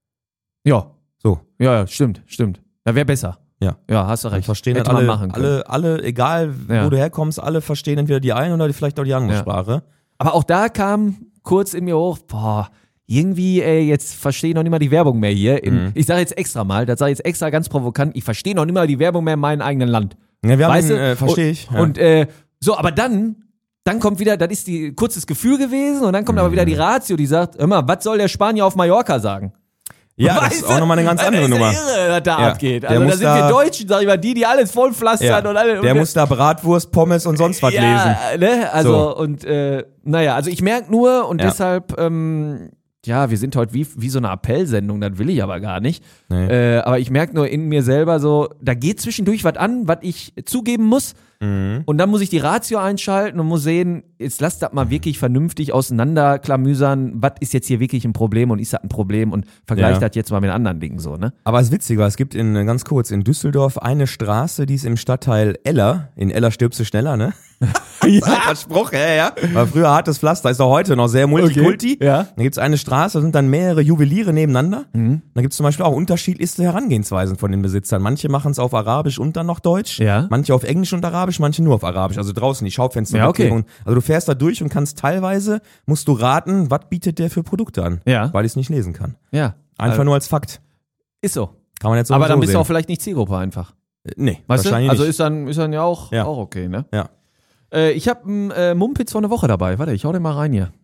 Ja, So. ja, ja, stimmt, stimmt. Da wäre besser. Ja. Ja, hast du Dann recht. verstehen Hätte das man alle, machen können. alle, alle, egal Ja. wo du herkommst, alle verstehen entweder die eine oder die, vielleicht auch die andere Ja. Sprache. Aber auch da kam kurz in mir hoch, boah, irgendwie, ey, jetzt verstehe ich noch nicht mal die Werbung mehr hier. Im, Mhm. Ich sage jetzt extra mal, das sage ich jetzt extra ganz provokant, ich verstehe noch nicht mal die Werbung mehr in meinem eigenen Land. Ja, wir haben, Weißt den, du? äh, verstehe ich. Ja. Und äh, so, aber dann, dann kommt wieder, das ist die kurzes Gefühl gewesen und dann kommt aber wieder die Ratio, die sagt, immer, was soll der Spanier auf Mallorca sagen? ja, das Weißt ist du? auch nochmal eine ganz Das andere ist ja Nummer. irre, was da Ja. abgeht. Der Also da muss sind da- wir Deutschen, sag ich mal, die, die alles vollpflastern Ja. und alle. Der und, muss da Bratwurst, Pommes und sonst was lesen. ja, ne? Also, So. und äh, naja, also ich merke nur und Ja. deshalb, ähm, ja, wir sind heute wie, wie so eine Appellsendung, das will ich aber gar nicht. Nee. Äh, aber ich merke nur in mir selber so, da geht zwischendurch was an, was ich zugeben muss. Mhm. Und dann muss ich die Ratio einschalten und muss sehen, jetzt lass das mal wirklich vernünftig auseinanderklamüsern, was ist jetzt hier wirklich ein Problem und ist das ein Problem und vergleich Ja. das jetzt mal mit anderen Dingen so, ne? Aber es ist witzig, weil es gibt in, ganz kurz, in Düsseldorf eine Straße, die ist im Stadtteil Eller. In Eller stirbst du schneller, ne? Alter Spruch, ja, ja. War früher hartes Pflaster, ist auch heute noch sehr multikulti. Okay, ja. Da gibt's eine Straße, da sind dann mehrere Juweliere nebeneinander. Mhm. Da gibt's zum Beispiel auch unterschiedlichste Herangehensweisen von den Besitzern. Manche machen es auf Arabisch und dann noch Deutsch. Ja. Manche auf Englisch und Arabisch, manche nur auf Arabisch. Also draußen die Schaufenster. Ja, okay. Also du fährst da durch und kannst teilweise, musst du raten, was bietet der für Produkte an. Ja. Weil ich es nicht lesen kann. Ja. Einfach also, nur als Fakt. Ist so. Kann man jetzt so Aber dann so bist sehen. du auch vielleicht nicht Zielgruppe einfach. Äh, nee, Weißt du? wahrscheinlich Also nicht. ist dann, ist dann ja auch, Ja. auch okay, ne? Ja. Äh, ich habe einen äh, Mumpitz von der Woche dabei. Warte, ich hau den mal rein hier.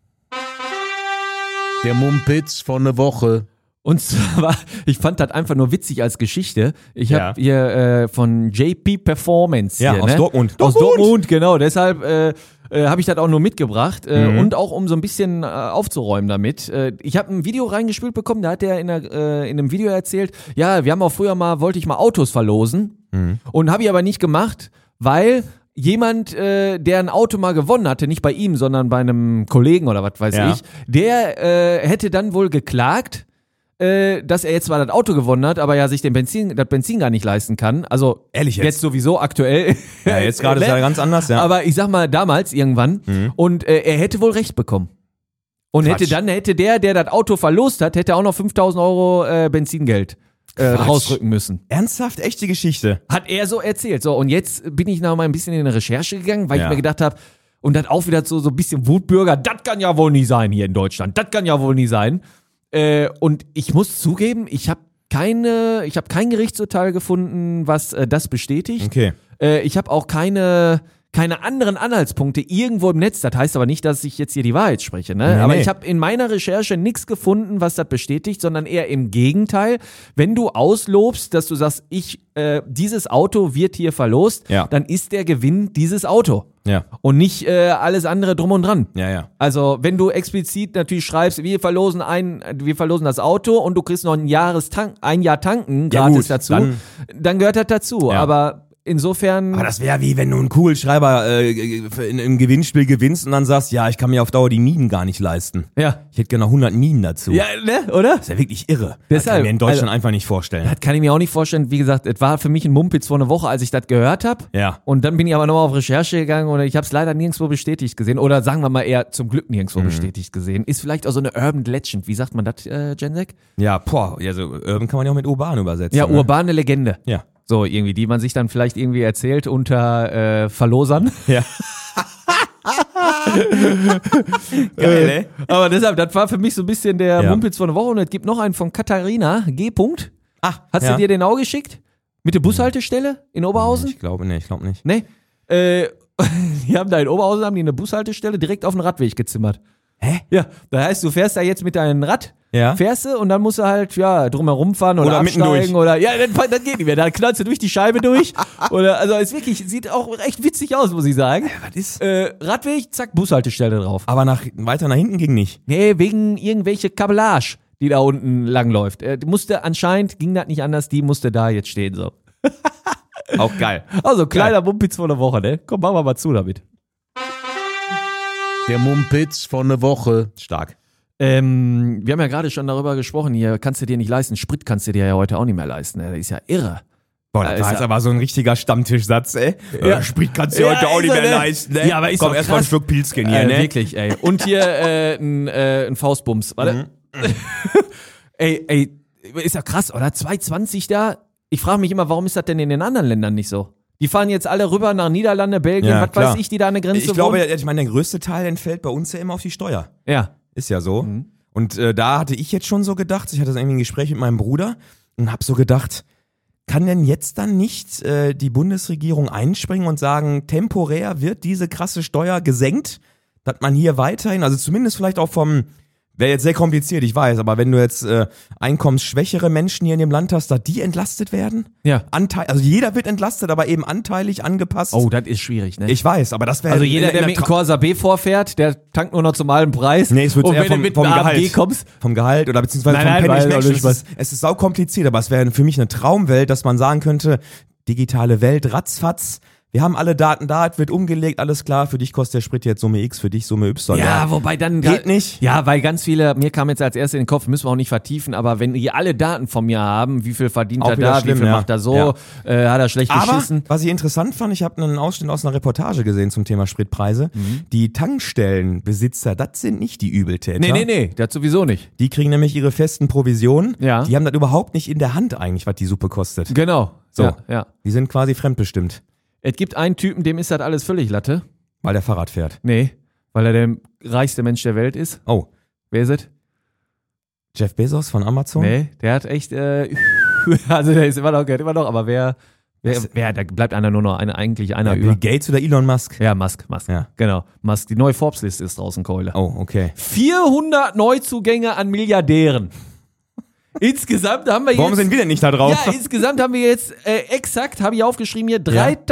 Der Mumpitz von der Woche. Und zwar, ich fand das einfach nur witzig als Geschichte. Ich habe Ja. hier äh, von J P Performance Ja, hier, aus ne? Dortmund. Aus Dortmund. Dortmund, genau. Deshalb äh, äh, habe ich das auch nur mitgebracht äh, Mhm. und auch um so ein bisschen äh, aufzuräumen damit. Äh, ich habe ein Video reingespielt bekommen, da hat der in, der, äh, in einem Video erzählt, ja, wir haben auch früher mal, wollte ich mal Autos verlosen Mhm. und habe ich aber nicht gemacht, weil jemand, äh, der ein Auto mal gewonnen hatte, nicht bei ihm, sondern bei einem Kollegen oder was weiß Ja. ich, der äh, hätte dann wohl geklagt, äh, dass er jetzt zwar das Auto gewonnen hat, aber ja sich den Benzin, das Benzin gar nicht leisten kann. Also Ehrlich jetzt? jetzt sowieso aktuell. Ja, jetzt gerade ist ja ganz anders, ja. Aber ich sag mal, damals irgendwann. Mhm. Und äh, er hätte wohl Recht bekommen. Und Quatsch. hätte dann, hätte der, der das Auto verlost hat, hätte auch noch fünftausend Euro äh, Benzingeld äh, Quatsch. rausrücken müssen. Ernsthaft, echte Geschichte. Hat er so erzählt. So, und jetzt bin ich noch mal ein bisschen in eine Recherche gegangen, weil Ja. ich mir gedacht habe, und dann auch wieder so, so ein bisschen Wutbürger, das kann ja wohl nie sein hier in Deutschland, das kann ja wohl nie sein. Äh, und ich muss zugeben, ich habe keine, ich habe kein Gerichtsurteil gefunden, was äh, das bestätigt. Okay. Äh, ich habe auch keine, keine anderen Anhaltspunkte irgendwo im Netz. Das heißt aber nicht, dass ich jetzt hier die Wahrheit spreche. Ne? Nee, aber nee. ich habe in meiner Recherche nichts gefunden, was das bestätigt, sondern eher im Gegenteil. Wenn du auslobst, dass du sagst, ich, äh, dieses Auto wird hier verlost, Ja. dann ist der Gewinn dieses Auto. Ja. Und nicht äh, alles andere drum und dran. Ja, ja. Also, wenn du explizit natürlich schreibst, wir verlosen ein, wir verlosen das Auto und du kriegst noch ein Jahrestank, ein Jahr tanken Ja, gratis gut, dazu, dann- dann, gehört das dazu. Ja. Aber insofern. Aber das wäre wie wenn du einen Kugelschreiber äh, in einem Gewinnspiel gewinnst und dann sagst, ja, ich kann mir auf Dauer die Minen gar nicht leisten. ja. Ich hätte gerne noch hundert Minen dazu. Ja, ne, oder? Das ist ja wirklich irre. Das Deshalb, kann ich mir in Deutschland also- einfach nicht vorstellen. Das kann ich mir auch nicht vorstellen. Wie gesagt, es war für mich ein Mumpitz vor einer Woche, als ich das gehört habe. Ja. Und dann bin ich aber nochmal auf Recherche gegangen und ich habe es leider nirgendwo bestätigt gesehen. Oder sagen wir mal eher zum Glück nirgendwo bestätigt gesehen. Ist vielleicht auch so eine Urban Legend. Wie sagt man das, äh, Jensek? Ja, boah, ja, so Urban kann man ja auch mit urban übersetzen. Ja, ne? urbane Legende. Ja. So, irgendwie, die man sich dann vielleicht irgendwie erzählt unter äh, Verlosern. Ja. Geil, ey. Aber deshalb, das war für mich so ein bisschen der Ja. Mumpitz von der Woche. Und es gibt noch einen von Katharina G. -Punkt. Ach, Hast ja. du dir den auch geschickt? Mit der Bushaltestelle in Oberhausen? Ich glaube, nee, ich glaube nicht. Nee. Äh, die haben da in Oberhausen haben die eine Bushaltestelle direkt auf den Radweg gezimmert. Hä? Ja, das heißt, du fährst da jetzt mit deinem Rad, Ja. fährst du und dann musst du halt, ja, drumherum fahren oder, Oder absteigen mittendurch. oder, ja, dann, dann geht nicht mehr, dann knallst du durch die Scheibe durch. Oder, also, es wirklich, sieht auch echt witzig aus, muss ich sagen. Was ist? Äh, Radweg, zack, Bushaltestelle drauf. Aber nach, weiter nach hinten ging nicht. Nee, wegen irgendwelche Kabellage, die da unten langläuft. Äh, die musste anscheinend, ging das nicht anders, die musste da jetzt stehen, so. Auch geil. Also, kleiner Mumpitz von der Woche, ne? Komm, machen wir mal zu damit. Der Mumpitz von der Woche. Stark. Ähm, wir haben ja gerade schon darüber gesprochen, hier kannst du dir nicht leisten. Sprit kannst du dir ja heute auch nicht mehr leisten. Ne? Das ist ja irre. Boah, das Ist war jetzt ja- aber so ein richtiger Stammtischsatz, ey. Ja. Äh, Sprit kannst du Ja, dir heute auch ist nicht er, mehr ne? leisten, ne? Ja, aber ist Komm, doch erst mal ein krass. Schluck Pilzchen hier, Äh, ne? Wirklich, ey. Und hier äh, ein, äh, ein Faustbums. Warte. ey, ey, ist ja krass, oder? zwei zwanzig da. Ich frage mich immer, warum ist das denn in den anderen Ländern nicht so? Die fahren jetzt alle rüber nach Niederlande, Belgien, Ja, was klar. weiß ich, die da an der Grenze Ich glaube, wohnen. ich meine, der größte Teil entfällt bei uns ja immer auf die Steuer. Ja. Ist ja so. Mhm. Und äh, da hatte ich jetzt schon so gedacht, ich hatte irgendwie ein Gespräch mit meinem Bruder und hab so gedacht, kann denn jetzt dann nicht äh, die Bundesregierung einspringen und sagen, temporär wird diese krasse Steuer gesenkt, dass man hier weiterhin, also zumindest vielleicht auch vom, wäre jetzt sehr kompliziert, ich weiß, aber wenn du jetzt äh, einkommensschwächere Menschen hier in dem Land hast, dass die entlastet werden? Ja. Anteil, also jeder wird entlastet, aber eben anteilig angepasst. Oh, das ist schwierig, ne? Ich weiß, aber das wäre also jeder, in- in der der mit dem Tra- Corsa B vorfährt, der tankt nur noch zum alten Preis. Nee, es wird Und eher wenn vom, du mit vom einem A M G Gehalt. kommst, Vom Gehalt oder beziehungsweise Nein, vom nein, Penny weil- Schmeckchen. nicht Es was- ist, es ist sau kompliziert, aber es wäre für mich eine Traumwelt, dass man sagen könnte, digitale Welt, ratzfatz, wir haben alle Daten da, es wird umgelegt, alles klar, für dich kostet der Sprit jetzt Summe X, für dich Summe Y. Ja, wobei dann... Geht nicht. Ja, weil ganz viele, mir kam jetzt als erstes in den Kopf, müssen wir auch nicht vertiefen, aber wenn die alle Daten von mir haben, wie viel verdient Auch er wieder da, schlimm, wie viel ja. macht er so, Ja. äh, hat er schlecht Aber, geschissen. was ich interessant fand, ich habe einen Ausschnitt aus einer Reportage gesehen zum Thema Spritpreise. Mhm. Die Tankstellenbesitzer, das sind nicht die Übeltäter. Nee, nee, nee, das sowieso nicht. Die kriegen nämlich ihre festen Provisionen. Ja. Die haben das überhaupt nicht in der Hand eigentlich, was die Suppe kostet. Genau. So. Ja, ja. Die sind quasi fremdbestimmt, Es gibt einen Typen, dem ist das alles völlig Latte. weil der Fahrrad fährt. Nee, weil er der reichste Mensch der Welt ist. Oh, Wer ist es? Jeff Bezos von Amazon? Nee, der hat echt, äh, also der ist immer noch, gehört immer noch, aber wer, wer, wer, da bleibt einer nur noch, eine, eigentlich einer Ja, über. Bill Gates oder Elon Musk? Ja, Musk, Musk. Ja. Genau, Musk. Die neue Forbes-Liste ist draußen, Keule. Oh, okay. vierhundert Neuzugänge an Milliardären. Insgesamt haben wir jetzt... Warum sind wir denn nicht da drauf? Ja, insgesamt haben wir jetzt, äh, exakt, habe ich aufgeschrieben hier,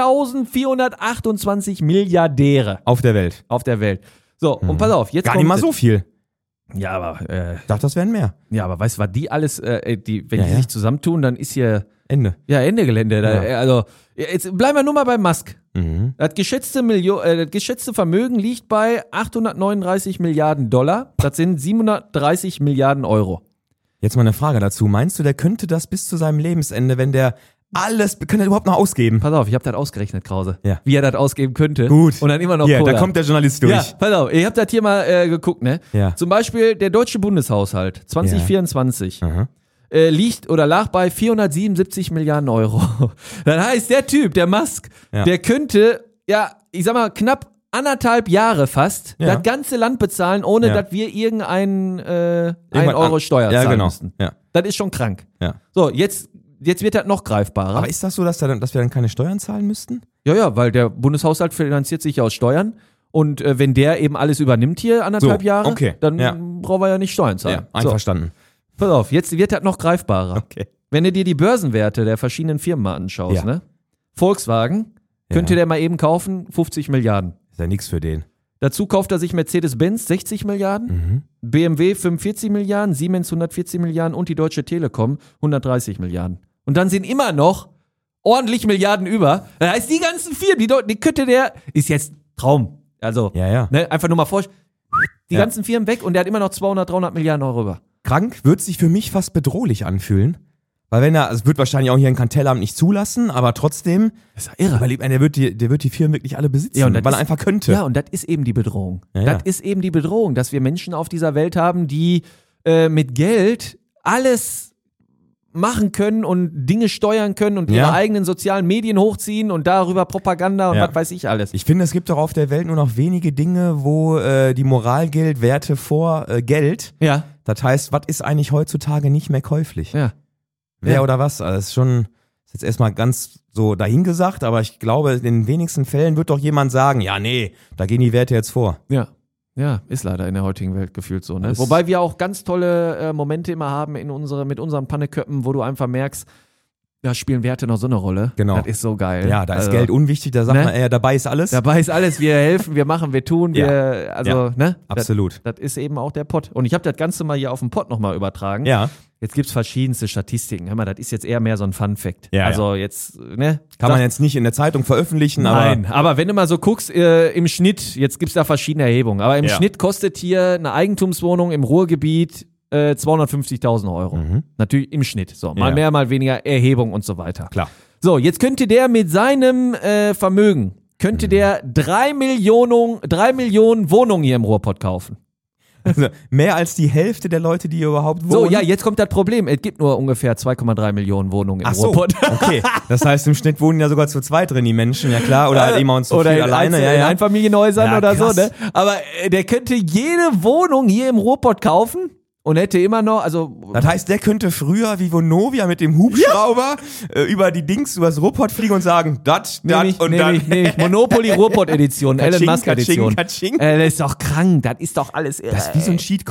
dreitausendvierhundertachtundzwanzig Milliardäre Auf der Welt. auf der Welt. So, und pass auf, jetzt Gar kommt nicht mal es. so viel. Ja, aber, äh, Ich dachte, das wären mehr. ja, aber weißt du, was die alles, äh, die, wenn Ja, die ja. sich zusammentun, dann ist hier, Ende. ja, Ende Gelände. Da, Ja. äh, also, jetzt bleiben wir nur mal bei Musk. Mhm. Das geschätzte, Milio äh, das geschätzte Vermögen liegt bei achthundertneununddreißig Milliarden Dollar. Das sind siebenhundertdreißig Milliarden Euro. Jetzt mal eine Frage dazu. Meinst du, der könnte das bis zu seinem Lebensende, wenn der alles, könnte er überhaupt noch ausgeben? Pass auf, ich habe das ausgerechnet, Krause. Ja. Wie er das ausgeben könnte. Gut. Und dann immer noch Hier, Kohle da kommt der Journalist durch. Ja, pass auf, ich habe das hier mal äh, geguckt, ne? Ja. Zum Beispiel der deutsche Bundeshaushalt zwanzig vierundzwanzig Aha. äh, liegt oder lag bei vierhundertsiebenundsiebzig Milliarden Euro. Das heißt, der Typ, der Musk, Ja. der könnte, ja, ich sag mal, knapp anderthalb Jahre fast Ja. das ganze Land bezahlen, ohne Ja. dass wir irgendeinen äh, ein Irgendwann Euro an- Steuer Ja, zahlen genau. müssten. Ja. Das ist schon krank. Ja. So, jetzt, jetzt wird das noch greifbarer. Aber ist das so, dass, da dann, dass wir dann keine Steuern zahlen müssten? Ja, ja, weil der Bundeshaushalt finanziert sich ja aus Steuern. Und äh, wenn der eben alles übernimmt hier, anderthalb So, Jahre, okay, dann ja. brauchen wir ja nicht Steuern zahlen. so, einverstanden. pass auf, jetzt wird das noch greifbarer. Okay. Wenn du dir die Börsenwerte der verschiedenen Firmen mal anschaust, Ja. ne? Volkswagen könnte Ja. der mal eben kaufen, fünfzig Milliarden. Ist ja nichts für den. Dazu kauft er sich Mercedes-Benz sechzig Milliarden, Mhm. B M W fünfundvierzig Milliarden, Siemens hundertvierzig Milliarden und die Deutsche Telekom hundertdreißig Milliarden. Und dann sind immer noch ordentlich Milliarden über. Das heißt, die ganzen Firmen, die, dort- die könnte der, ist jetzt Traum. Also, Ja, ja. ne, einfach nur mal vor, die Ja. ganzen Firmen weg und der hat immer noch zweihundert, dreihundert Milliarden Euro über. Krank wird sich für mich fast bedrohlich anfühlen. Weil wenn er, es wird wahrscheinlich auch hier ein Kartellamt nicht zulassen, aber trotzdem, Das ist ja irre. weil ich meine, der wird die, der wird die Firmen wirklich alle besitzen, Ja, und das weil ist- er einfach könnte. Ja, und das ist eben die Bedrohung. Ja, das ja. ist eben die Bedrohung, dass wir Menschen auf dieser Welt haben, die äh, mit Geld alles machen können und Dinge steuern können und ihre Ja. eigenen sozialen Medien hochziehen und darüber Propaganda und Ja. was weiß ich alles. Ich finde, es gibt doch auf der Welt nur noch wenige Dinge, wo äh, die Moral gilt, Werte vor äh, Geld. Ja, Das heißt, was ist eigentlich heutzutage nicht mehr käuflich? ja. Wer Ja. oder was? Also das ist schon, ist jetzt erstmal ganz so dahingesagt, aber ich glaube, in den wenigsten Fällen wird doch jemand sagen, ja, nee, da gehen die Werte jetzt vor. Ja. Ja, ist leider in der heutigen Welt gefühlt so, ne? Das- Wobei wir auch ganz tolle äh, Momente immer haben in unsere, mit unseren Panneköppen, wo du einfach merkst, da spielen Werte noch so eine Rolle. Genau. Das ist so geil. Ja, da ist Also, Geld unwichtig, da sagt ne? man eher, dabei ist alles. Dabei ist alles, wir helfen, wir machen, wir tun, Ja. wir, also, Ja. ne? Absolut. Das, das ist eben auch der Pott. Und ich habe das Ganze mal hier auf dem Pott nochmal übertragen. Ja, Jetzt gibt's verschiedenste Statistiken. Hör mal, das ist jetzt eher mehr so ein Fun-Fact. Ja, also jetzt, ne? kann man jetzt nicht in der Zeitung veröffentlichen, Nein, aber aber wenn du mal so guckst, äh, im Schnitt, jetzt gibt's da verschiedene Erhebungen, aber im Ja. Schnitt kostet hier eine Eigentumswohnung im Ruhrgebiet äh, zweihundertfünfzigtausend Euro. Mhm. Natürlich im Schnitt. So, mal Ja. mehr, mal weniger Erhebung und so weiter. klar. So, jetzt könnte der mit seinem äh, Vermögen, könnte der drei Millionen, drei Millionen Wohnungen hier im Ruhrpott kaufen. Also mehr als die Hälfte der Leute, die hier überhaupt wohnen. So, ja, jetzt kommt das Problem. Es gibt nur ungefähr zwei Komma drei Millionen Wohnungen im Ach so, Ruhrpott. okay. Das heißt, im Schnitt wohnen ja sogar zu zweit drin, die Menschen, ja klar. Oder halt immer uns zu Oder viel in, alleine. Einzel- Ja, in ja. Einfamilienhäusern Ja, oder krass. so, ne? Aber äh, der könnte jede Wohnung hier im Ruhrpott kaufen und hätte immer noch, also Das heißt, der könnte früher wie Vonovia mit dem Hubschrauber äh, über die Dings, über das Ruhrpott fliegen und sagen, dat, nee, dat nicht, und nee, dat. nicht, nee, nicht. Monopoly Ruhrpott Edition, Elon Katsching, Musk katsching, Edition. katsching. Äh, das ist doch krank, das ist doch alles irre. Das ist wie so ein Cheatcode.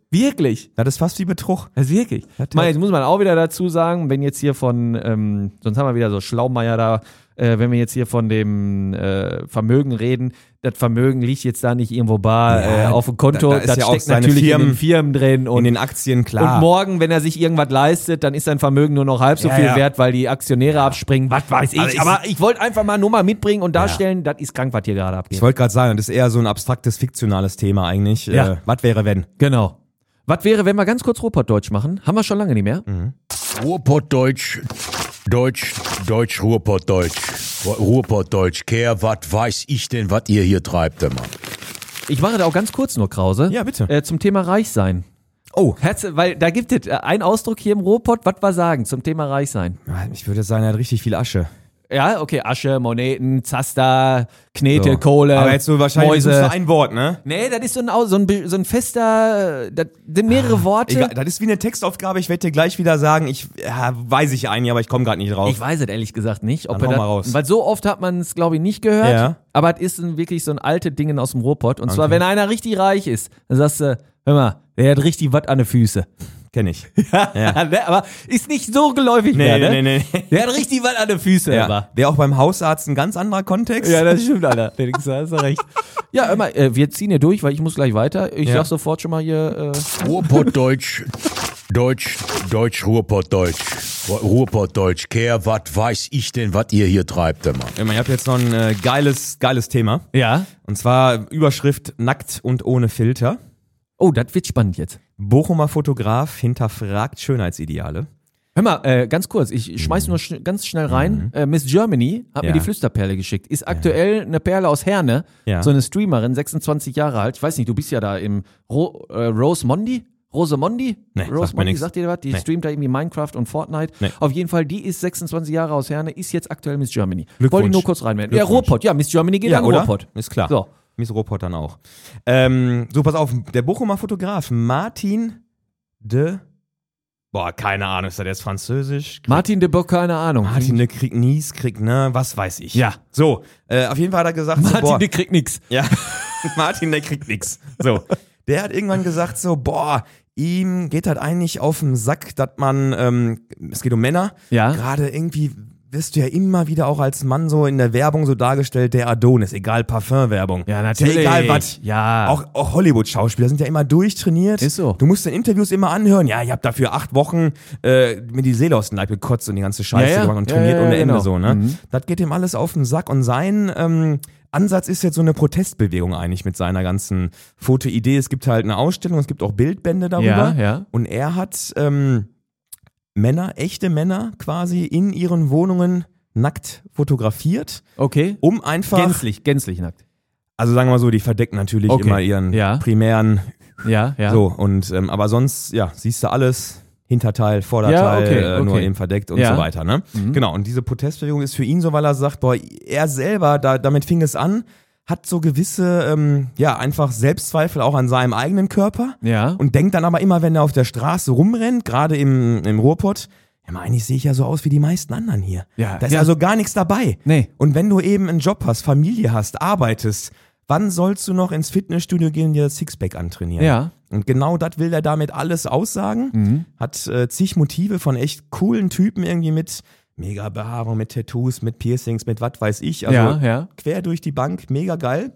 Wirklich. Das ist fast wie Betrug. Das ist wirklich. Mal, jetzt muss man auch wieder dazu sagen, wenn jetzt hier von, ähm, sonst haben wir wieder so Schlaumeier da, äh, wenn wir jetzt hier von dem äh, Vermögen reden, das Vermögen liegt jetzt da nicht irgendwo bar Ja, äh, auf dem Konto, da- da ist das ja auch steckt seine natürlich Firmen- in den Firmen drin und In den Aktien, klar. Und morgen, wenn er sich irgendwas leistet, dann ist sein Vermögen nur noch halb so Ja, viel ja. wert, weil die Aktionäre abspringen. Was weiß ich. Also ich- Aber ich wollte einfach mal nur mal mitbringen und darstellen, das ist krank, was hier gerade abgeht. Ich wollte gerade sagen, das ist eher so ein abstraktes, fiktionales Thema eigentlich. Ja. Äh, was wäre, wenn? Genau. Was wäre, wenn wir ganz kurz Ruhrpottdeutsch machen? Haben wir schon lange nicht mehr. Mhm. Ruhrpottdeutsch, Deutsch, Deutsch, Ruhrpottdeutsch. Ruhrpottdeutsch, Kehr, was weiß ich denn, was ihr hier treibt, immer. Ich mache da auch ganz kurz nur, Krause. Ja, bitte. Äh, zum Thema Reich sein. Oh. Herz, weil da gibt es äh, einen Ausdruck hier im Ruhrpott, was wir sagen zum Thema Reich sein. Ich würde sagen, er hat richtig viel Asche. Ja, okay, Asche, Moneten, Zaster, Knete, So. Kohle, Aber jetzt so wahrscheinlich Mäuse. suchst du ein Wort, ne? Nee, das ist so ein, Au- so ein, be- so ein fester, äh, das sind mehrere Worte. Egal, das ist wie eine Textaufgabe. Ich werde dir gleich wieder sagen, ich ja, weiß ich eigentlich, aber ich komme gerade nicht drauf. Ich weiß es ehrlich gesagt nicht. Ob Dann er hau das, mal raus. Weil so oft hat man es, glaube ich, nicht gehört. Ja. Aber es ist ein, wirklich so ein alte Ding aus dem Ruhrpott. Und zwar, Okay. wenn einer richtig reich ist, dann sagst du, hör mal, der hat richtig was an den Füßen. Kenn ich. Ja. Ne, aber ist nicht so geläufig Nee, mehr, ne? nee, nee, nee. Der hat richtig was an den Füßen. Ja. Aber. Wäre auch beim Hausarzt ein ganz anderer Kontext. Ja, das stimmt, Alter. Da hast du recht. Ja, hör mal, äh, wir ziehen hier durch, weil ich muss gleich weiter. Ich Ja. sag sofort schon mal hier, äh, Ruhrpottdeutsch, Deutsch, Deutsch, Ruhrpottdeutsch. Ruhrpottdeutsch, Kehr, was weiß ich denn, was ihr hier treibt, immer. Ich habe jetzt noch ein äh, geiles, geiles Thema. ja. Und zwar Überschrift Nackt und ohne Filter. Oh, das wird spannend jetzt. Bochumer Fotograf hinterfragt Schönheitsideale. Hör mal, äh, ganz kurz, ich schmeiß nur schn ganz schnell rein. Äh, Miss Germany hat Ja. mir die Flüsterperle geschickt. Ist aktuell eine Perle aus Herne, Ja. so eine Streamerin, sechsundzwanzig Jahre alt. Ich weiß nicht, du bist ja da im Ro äh, Rosemondi? Rosemondi? Nee, sagt mir Rosemondi, nix. sagt ihr was? Die Nee. streamt da irgendwie Minecraft und Fortnite. Nee. Auf jeden Fall, die ist sechsundzwanzig Jahre aus Herne, ist jetzt aktuell Miss Germany. Glückwunsch. Wollte ich nur kurz reinmelden. Ja, Glückwunsch. Ruhrpott, ja, Miss Germany geht Ja, an oder? Ruhrpott. Ist klar. So. Miss Ruhrpott dann auch. Ähm, so, pass auf, der Bochumer Fotograf Martin de... Boah, keine Ahnung, ist das jetzt französisch? Martin de Bock, keine Ahnung. Martin de Krieg Nies, Krieg, ne, was weiß ich. Ja. So, äh, auf jeden Fall hat er gesagt, so, Martin boah, de kriegt nix. ja, Martin, der kriegt nix. So, der hat irgendwann gesagt so, boah, ihm geht halt eigentlich auf den Sack, dass man, ähm, es geht um Männer, Ja. gerade irgendwie wirst du ja immer wieder auch als Mann so in der Werbung so dargestellt, der Adonis, egal Parfumwerbung. Ja, Ist ja natürlich. egal was. Ja. Auch, auch Hollywood-Schauspieler sind ja immer durchtrainiert. Ist so. Du musst in Interviews immer anhören, ja, ich habe dafür acht Wochen äh, mir die Seele aus dem Leib gekotzt und die ganze Scheiße Ja, ja. gemacht und Ja, trainiert ja, ja, ohne Ende genau. so, ne? Mhm. Das geht ihm alles auf den Sack und sein ähm, Ansatz ist jetzt so eine Protestbewegung eigentlich mit seiner ganzen Fotoidee. Es gibt halt eine Ausstellung, es gibt auch Bildbände darüber. Ja, ja. Und er hat ähm, Männer, echte Männer quasi in ihren Wohnungen nackt fotografiert, Okay. um einfach, Gänzlich, gänzlich nackt. also sagen wir mal so, die verdecken natürlich Okay. immer ihren Ja. primären, Ja, ja. so und ähm, aber sonst, ja, siehst du alles, Hinterteil, Vorderteil, Ja, okay, äh, nur okay. eben verdeckt und Ja. so weiter, ne? Mhm. Genau, und diese Protestbewegung ist für ihn so, weil er sagt, boah, er selber, da, damit fing es an, hat so gewisse, ähm, ja, einfach Selbstzweifel auch an seinem eigenen Körper Ja. und denkt dann aber immer, wenn er auf der Straße rumrennt, gerade im, im Ruhrpott, ja, mal, eigentlich sehe ich ja so aus wie die meisten anderen hier. Ja. Da ist Ja. also gar nichts dabei. Nee. Und wenn du eben einen Job hast, Familie hast, arbeitest, wann sollst du noch ins Fitnessstudio gehen und dir das Sixpack antrainieren? Ja. Und genau das will er damit alles aussagen. Mhm. Hat äh, zig Motive von echt coolen Typen irgendwie mit mega Behaarung, mit Tattoos, mit Piercings, mit was weiß ich. Also ja, ja. quer durch die Bank, mega geil.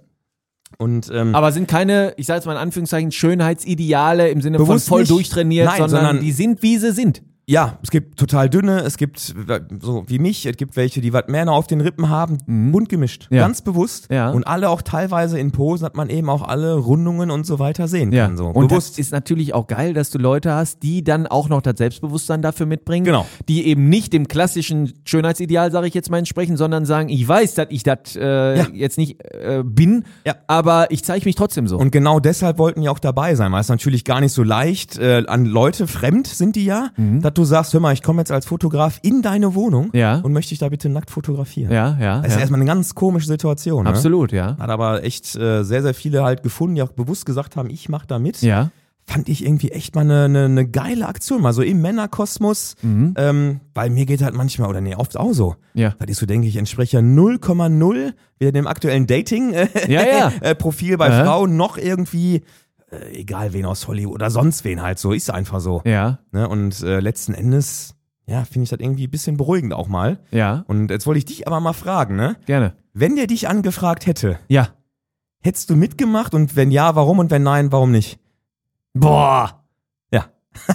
Und ähm, Aber sind keine, ich sage jetzt mal in Anführungszeichen, Schönheitsideale im Sinne Bewusst von voll nicht. durchtrainiert, Nein, sondern, sondern- die sind, wie sie sind. ja, es gibt total dünne, es gibt äh, so wie mich, es gibt welche, die was mehr noch auf den Rippen haben, bunt gemischt, Ja. ganz bewusst. Ja. Und alle auch teilweise in Posen, dass man eben auch alle Rundungen und so weiter sehen kann. So. Und bewusst. das ist natürlich auch geil, dass du Leute hast, die dann auch noch das Selbstbewusstsein dafür mitbringen. Genau. Die eben nicht dem klassischen Schönheitsideal, sage ich jetzt mal, entsprechen, sondern sagen, ich weiß, dass ich das äh, Ja. jetzt nicht äh, bin, Ja. aber ich zeige mich trotzdem so. Und genau deshalb wollten die auch dabei sein, weil es natürlich gar nicht so leicht äh, an Leute fremd sind die ja, dass du sagst, hör mal, ich komme jetzt als Fotograf in deine Wohnung Ja. und möchte dich da bitte nackt fotografieren. ja, ja. Das ist ja. erstmal eine ganz komische Situation. Ne? Absolut, ja. Hat aber echt äh, sehr, sehr viele halt gefunden, die auch bewusst gesagt haben, ich mach da mit. Ja. Fand ich irgendwie echt mal eine, eine, eine geile Aktion, mal so im Männerkosmos, Mhm. ähm, weil mir geht halt manchmal, oder nee, oft auch so, Ja. weil ich so denke, ich entspreche ja null Komma null wieder dem aktuellen Dating-Profil Ja, ja. äh, Profil bei Aha. Frauen noch irgendwie äh, egal wen aus Hollywood oder sonst wen halt, so ist einfach so. Ja, Ne? Und äh, letzten Endes, ja, finde ich das irgendwie ein bisschen beruhigend auch mal. ja, Und jetzt wollte ich dich aber mal fragen, ne? gerne. Wenn der dich angefragt hätte, Ja. hättest du mitgemacht und wenn ja, warum und wenn nein, warum nicht? Boah. Ja.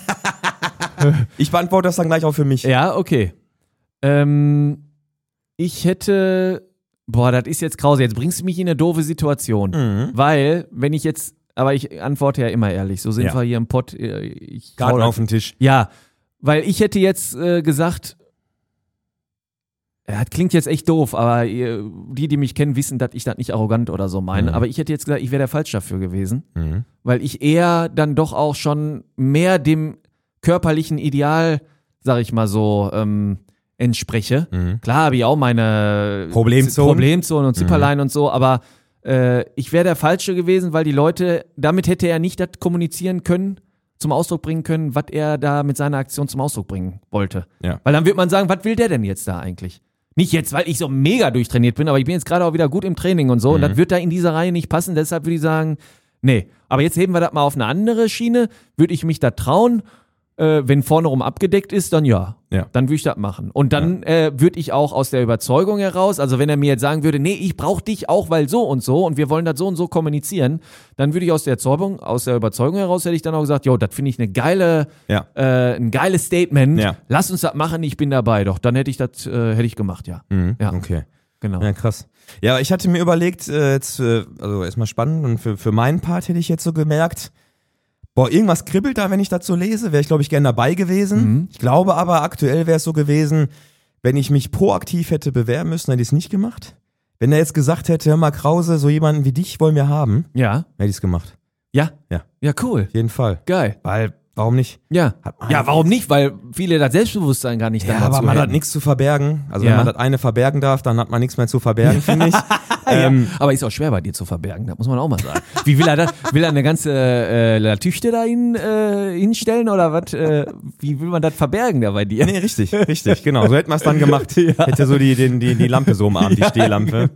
Ich beantworte das dann gleich auch für mich. Ja, okay. Ähm, ich hätte, boah, das ist jetzt krause, jetzt bringst du mich in eine doofe Situation. Mhm. Weil, wenn ich jetzt, aber ich antworte ja immer ehrlich, so sind Ja. wir hier im Pott. äh, Ich Garten hau- auf den Tisch. Ja, weil ich hätte jetzt äh, gesagt, ja, das klingt jetzt echt doof, aber ihr, die, die mich kennen, wissen, dass ich das nicht arrogant oder so meine. Mhm. Aber ich hätte jetzt gesagt, ich wäre der Falsch dafür gewesen, Mhm. weil ich eher dann doch auch schon mehr dem körperlichen Ideal, sag ich mal so, ähm, entspreche. Mhm. Klar habe ich auch meine Problemzonen. Problemzonen und Zipperlein und so, aber äh, ich wäre der Falsche gewesen, weil die Leute, damit hätte er nicht das kommunizieren können, zum Ausdruck bringen können, was er da mit seiner Aktion zum Ausdruck bringen wollte. Ja. Weil dann wird man sagen, was will der denn jetzt da eigentlich? Nicht jetzt, weil ich so mega durchtrainiert bin, aber ich bin jetzt gerade auch wieder gut im Training und so und das wird da in dieser Reihe nicht passen, deshalb würde ich sagen, nee. Aber jetzt heben wir das mal auf eine andere Schiene, würde ich mich da trauen, äh, wenn vorne rum abgedeckt ist, dann ja. Ja. Dann würde ich das machen. Und dann äh, würde ich auch aus der Überzeugung heraus, also wenn er mir jetzt sagen würde, nee, ich brauche dich auch, weil so und so und wir wollen das so und so kommunizieren, dann würde ich aus der Überzeugung, aus der Überzeugung heraus hätte ich dann auch gesagt, jo, das finde ich eine geile, Ja. äh, ein geiles Statement. Ja. Lass uns das machen, ich bin dabei. Doch, dann hätte ich das, äh, hätte ich gemacht, ja. Mhm. Ja. Okay. Genau. Ja, krass. Ja, ich hatte mir überlegt, äh, jetzt, äh, also erstmal spannend und für, für meinen Part hätte ich jetzt so gemerkt, boah, irgendwas kribbelt da, wenn ich das so lese, wäre ich glaube ich gern dabei gewesen. Mhm. Ich glaube aber aktuell wäre es so gewesen, wenn ich mich proaktiv hätte bewerben müssen, hätte ich es nicht gemacht. Wenn er jetzt gesagt hätte, hör mal Krause, so jemanden wie dich wollen wir haben, Ja. hätte ich es gemacht. Ja? Ja. Ja, cool. Auf jeden Fall. Geil. Weil, warum nicht? Ja. Hat man- Ja, warum nicht? Weil viele das Selbstbewusstsein gar nicht Ja, dann aber dazu man hat hätten. nichts zu verbergen. Also Ja. wenn man das eine verbergen darf, dann hat man nichts mehr zu verbergen, finde ich. ähm, Aber ist auch schwer bei dir zu verbergen, das muss man auch mal sagen. Wie will er das? Will er eine ganze äh, Latüchte da hin, äh, hinstellen oder was? Äh, wie will man das verbergen da bei dir? Nee, richtig, richtig, genau. So hätten wir es dann gemacht. Hätte so die, den, die, die Lampe so umarmt, die Stehlampe.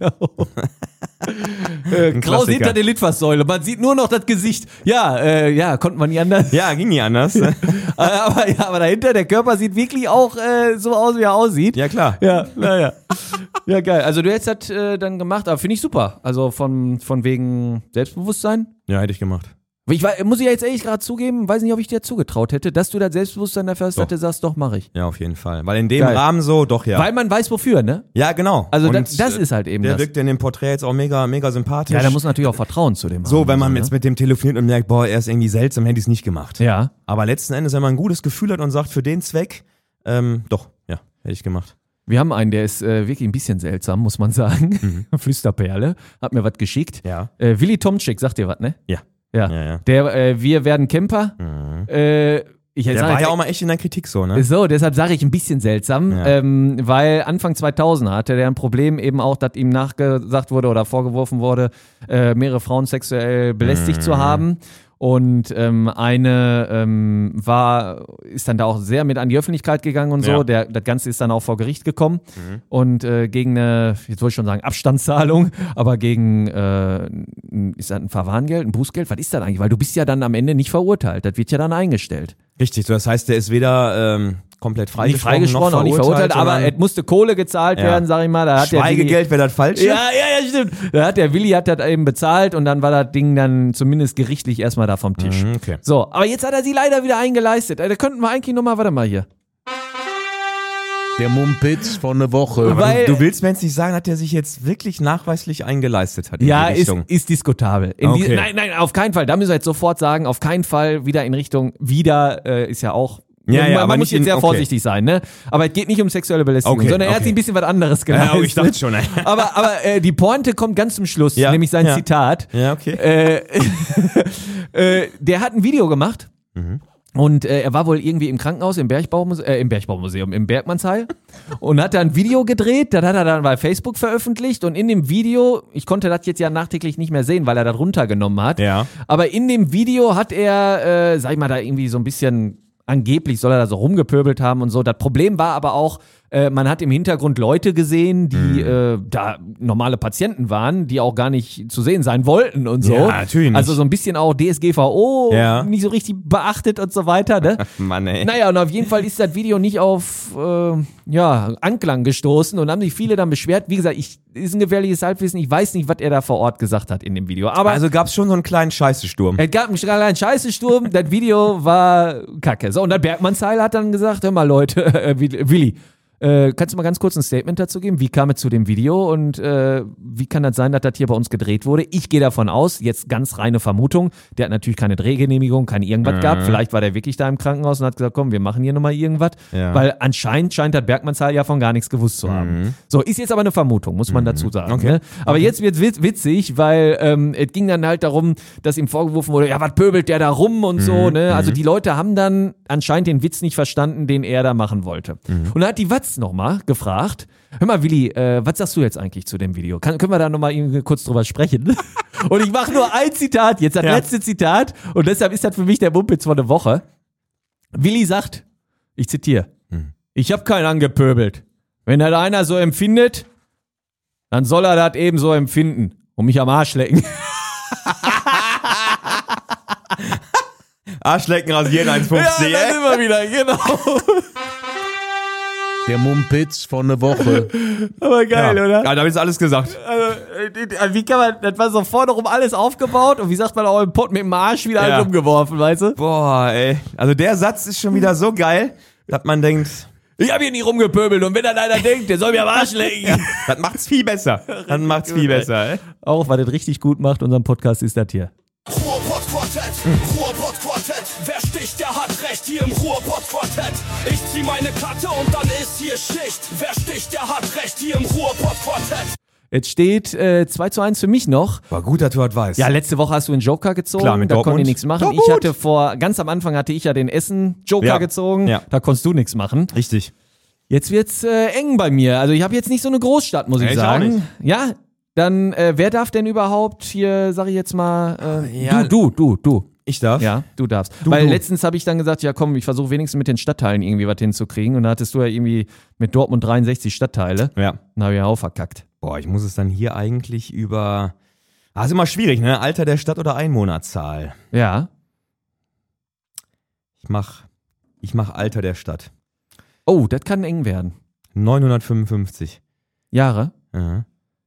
Äh, Ein Kraus Klassiker. hinter der Litfaßsäule, man sieht nur noch das Gesicht. Ja, äh, ja, konnte man nicht anders. Ja, ging nie anders. aber, ja, aber dahinter, der Körper sieht wirklich auch äh, so aus, wie er aussieht. Ja, klar. Ja, naja. Ja, geil. Also du hättest das äh, dann gemacht, aber finde ich super. Also von, von wegen Selbstbewusstsein. Ja, hätte ich gemacht. Ich war, muss ich ja jetzt ehrlich gerade zugeben, weiß nicht, ob ich dir zugetraut hätte, dass du das Selbstbewusstsein dafür hast, Doch. dass du sagst, doch, mache ich. Ja, auf jeden Fall. Weil in dem Geil. Rahmen so, doch, ja. Weil man weiß, wofür, ne? ja, genau. Also Und, das, das äh, ist halt eben Der das. wirkt in dem Porträt jetzt auch mega, mega sympathisch. Ja, da muss man natürlich auch Vertrauen zu dem so, haben. wenn man ne? jetzt mit dem telefoniert und merkt, boah, er ist irgendwie seltsam, hätte ich es nicht gemacht. Ja. Aber letzten Endes, wenn man ein gutes Gefühl hat und sagt, für den Zweck, ähm, doch, ja, hätte ich gemacht. Wir haben einen, der ist äh, wirklich ein bisschen seltsam, muss man sagen. Mhm. Flüsterperle. Hat mir was geschickt. Ja. Äh, Willi Tomczyk, sagt dir was, ne? Ja. Ja. Ja, ja. Der, äh, wir werden Camper. Mhm. Äh, ich Der sag war jetzt- ja auch mal echt in der Kritik so, ne? So, deshalb sage ich ein bisschen seltsam, Ja. ähm, weil Anfang zweitausend hatte der ein Problem eben auch, dass ihm nachgesagt wurde oder vorgeworfen wurde, äh, mehrere Frauen sexuell belästigt Mhm. zu haben. Und ähm, eine ähm, war, ist dann da auch sehr mit an die Öffentlichkeit gegangen und so. Ja. Der, das Ganze ist dann auch vor Gericht gekommen. Mhm. Und äh, gegen eine, jetzt wollte ich schon sagen, Abstandszahlung, aber gegen, äh, ein- ist das ein Verwarngeld, ein Bußgeld? Was ist das eigentlich? Weil du bist ja dann am Ende nicht verurteilt. Das wird ja dann eingestellt. Richtig, so das heißt, der ist weder ähm, komplett Nicht freigesprochen, freigesprochen, noch auch nicht verurteilt, aber sondern es musste Kohle gezahlt Ja. werden, sag ich mal. Da hat der Willi, Schweigegeld wäre das falsche. ja, ja, ja, stimmt. Da hat der Willi hat das eben bezahlt und dann war das Ding dann zumindest gerichtlich erstmal da vom Tisch. Mhm, okay. So, aber jetzt hat er sie leider wieder eingeleistet. Da könnten wir eigentlich nochmal, warte mal hier. Der Mumpitz von der Woche. Aber Weil- du, du willst mir jetzt nicht sagen, dass der sich jetzt wirklich nachweislich eingeleistet hat in Ja, die ist, Richtung. ist diskutabel. In die, Okay. nein, nein, auf keinen Fall. Da müssen wir jetzt sofort sagen, auf keinen Fall wieder in Richtung, wieder äh, ist ja auch. Ja, man ja, man aber muss nicht jetzt in- sehr okay. vorsichtig sein, ne? Aber es geht nicht um sexuelle Belästigung, Okay, sondern er hat okay. sich ein bisschen was anderes geleistet. Ja, oh, ich dachte schon, ey. Aber, aber äh, die Pointe kommt ganz zum Schluss, Ja, nämlich sein ja. Zitat. Ja, okay. Äh, äh, der hat ein Video gemacht Mhm. und äh, er war wohl irgendwie im Krankenhaus, im Bergbaumuseum, äh, im Bergbaumuseum, im Bergmannsheil und hat da ein Video gedreht, das hat er dann bei Facebook veröffentlicht und in dem Video, ich konnte das jetzt ja nachträglich nicht mehr sehen, weil er das runtergenommen hat, Ja. aber in dem Video hat er, äh, sag ich mal, da irgendwie so ein bisschen, angeblich soll er da so rumgepöbelt haben und so. Das Problem war aber auch, Äh, man hat im Hintergrund Leute gesehen, die Mhm. äh, da normale Patienten waren, die auch gar nicht zu sehen sein wollten und so. Ja, natürlich nicht. Also so ein bisschen auch D S G V O Ja. nicht so richtig beachtet und so weiter, ne? Mann, ey. Naja, und auf jeden Fall ist das Video nicht auf äh, ja, Anklang gestoßen und haben sich viele dann beschwert. Wie gesagt, ich ist ein gefährliches Halbwissen. Ich weiß nicht, was er da vor Ort gesagt hat in dem Video. Aber Also gab's schon so einen kleinen Scheißesturm. es gab einen kleinen Scheißesturm. Das Video war kacke. So, und der Bergmann-Zeil hat dann gesagt, hör mal Leute, äh, Willi, äh, kannst du mal ganz kurz ein Statement dazu geben? Wie kam es zu dem Video und äh, wie kann das sein, dass das hier bei uns gedreht wurde? Ich gehe davon aus, jetzt ganz reine Vermutung, der hat natürlich keine Drehgenehmigung, keine irgendwas Mhm. gehabt. Vielleicht war der wirklich da im Krankenhaus und hat gesagt, komm, wir machen hier nochmal irgendwas. Ja. Weil anscheinend scheint das Bergmann-Zeil ja von gar nichts gewusst zu haben. So, ist jetzt aber eine Vermutung, muss man dazu sagen. Okay. Ne? Aber jetzt wird's witz- witzig, weil ähm, es ging dann halt darum, dass ihm vorgeworfen wurde, ja, was pöbelt der da rum und so. Ne? Also die Leute haben dann anscheinend den Witz nicht verstanden, den er da machen wollte. Und dann hat die Watz nochmal gefragt, hör mal Willi, äh, was sagst du jetzt eigentlich zu dem Video? Kann, können wir da nochmal kurz drüber sprechen? Und ich mache nur ein Zitat, jetzt das Ja. letzte Zitat und deshalb ist das für mich der Mumpitz von der Woche. Willi sagt, ich zitiere, ich habe keinen angepöbelt. Wenn das einer so empfindet, dann soll er das eben so empfinden und mich am Arsch lecken. Arschlecken rasieren eins Ja, fünfzig, das ey. immer wieder, genau. Der Mumpitz von der Woche. Aber geil, ja. oder? Ja, da ist alles gesagt. Also, äh, wie kann man, das war so vorne rum alles aufgebaut und wie sagt man auch im Pott mit dem Arsch wieder Ja. alles umgeworfen, weißt du? Boah, ey. Also der Satz ist schon wieder so geil, dass man denkt, Ich hab hier nie rumgepöbelt und wenn dann einer denkt, der soll mir am Arsch lecken. das macht's viel besser. Das macht's viel besser, ey. Auch, was das richtig gut macht, unseren Podcast ist das hier. Ruhrpott-Quartett, Ruhrpott-Quartett, wer sticht, der hat recht hier im Ruhrpott-Quartett. Ich zieh meine Karte und dann ist hier Schicht. Wer sticht, der hat recht hier im Ruhrpott-Quartett. Jetzt steht äh, zwei zu eins für mich noch. War gut, dass du das weißt. Ja, letzte Woche hast du einen Joker gezogen, Klar, mit da Dortmund. konnte ich nichts machen. Dortmund. Ich hatte vor, ganz am Anfang hatte ich ja den Essen-Joker Ja. gezogen, Ja. da konntest du nichts machen. Richtig. Jetzt wird's äh, eng bei mir. Also ich habe jetzt nicht so eine Großstadt, muss ich Ich auch sagen. nicht. Ja, dann äh, wer darf denn überhaupt hier, sag ich jetzt mal, äh, Ja. du, du, du, du. Ich darf? Ja, du darfst. Du, Weil du. letztens habe ich dann gesagt, ja komm, ich versuche wenigstens mit den Stadtteilen irgendwie was hinzukriegen. Und da hattest du ja irgendwie mit Dortmund dreiundsechzig Stadtteile. Ja. Dann habe ich ja auch verkackt. Boah, ich muss es dann hier eigentlich über... Ah, ist immer schwierig, ne? Alter der Stadt oder Einwohnerzahl. Ja. Ich mach, ich mach Alter der Stadt. Oh, das kann eng werden. neunhundertfünfundfünfzig. Jahre? Ja.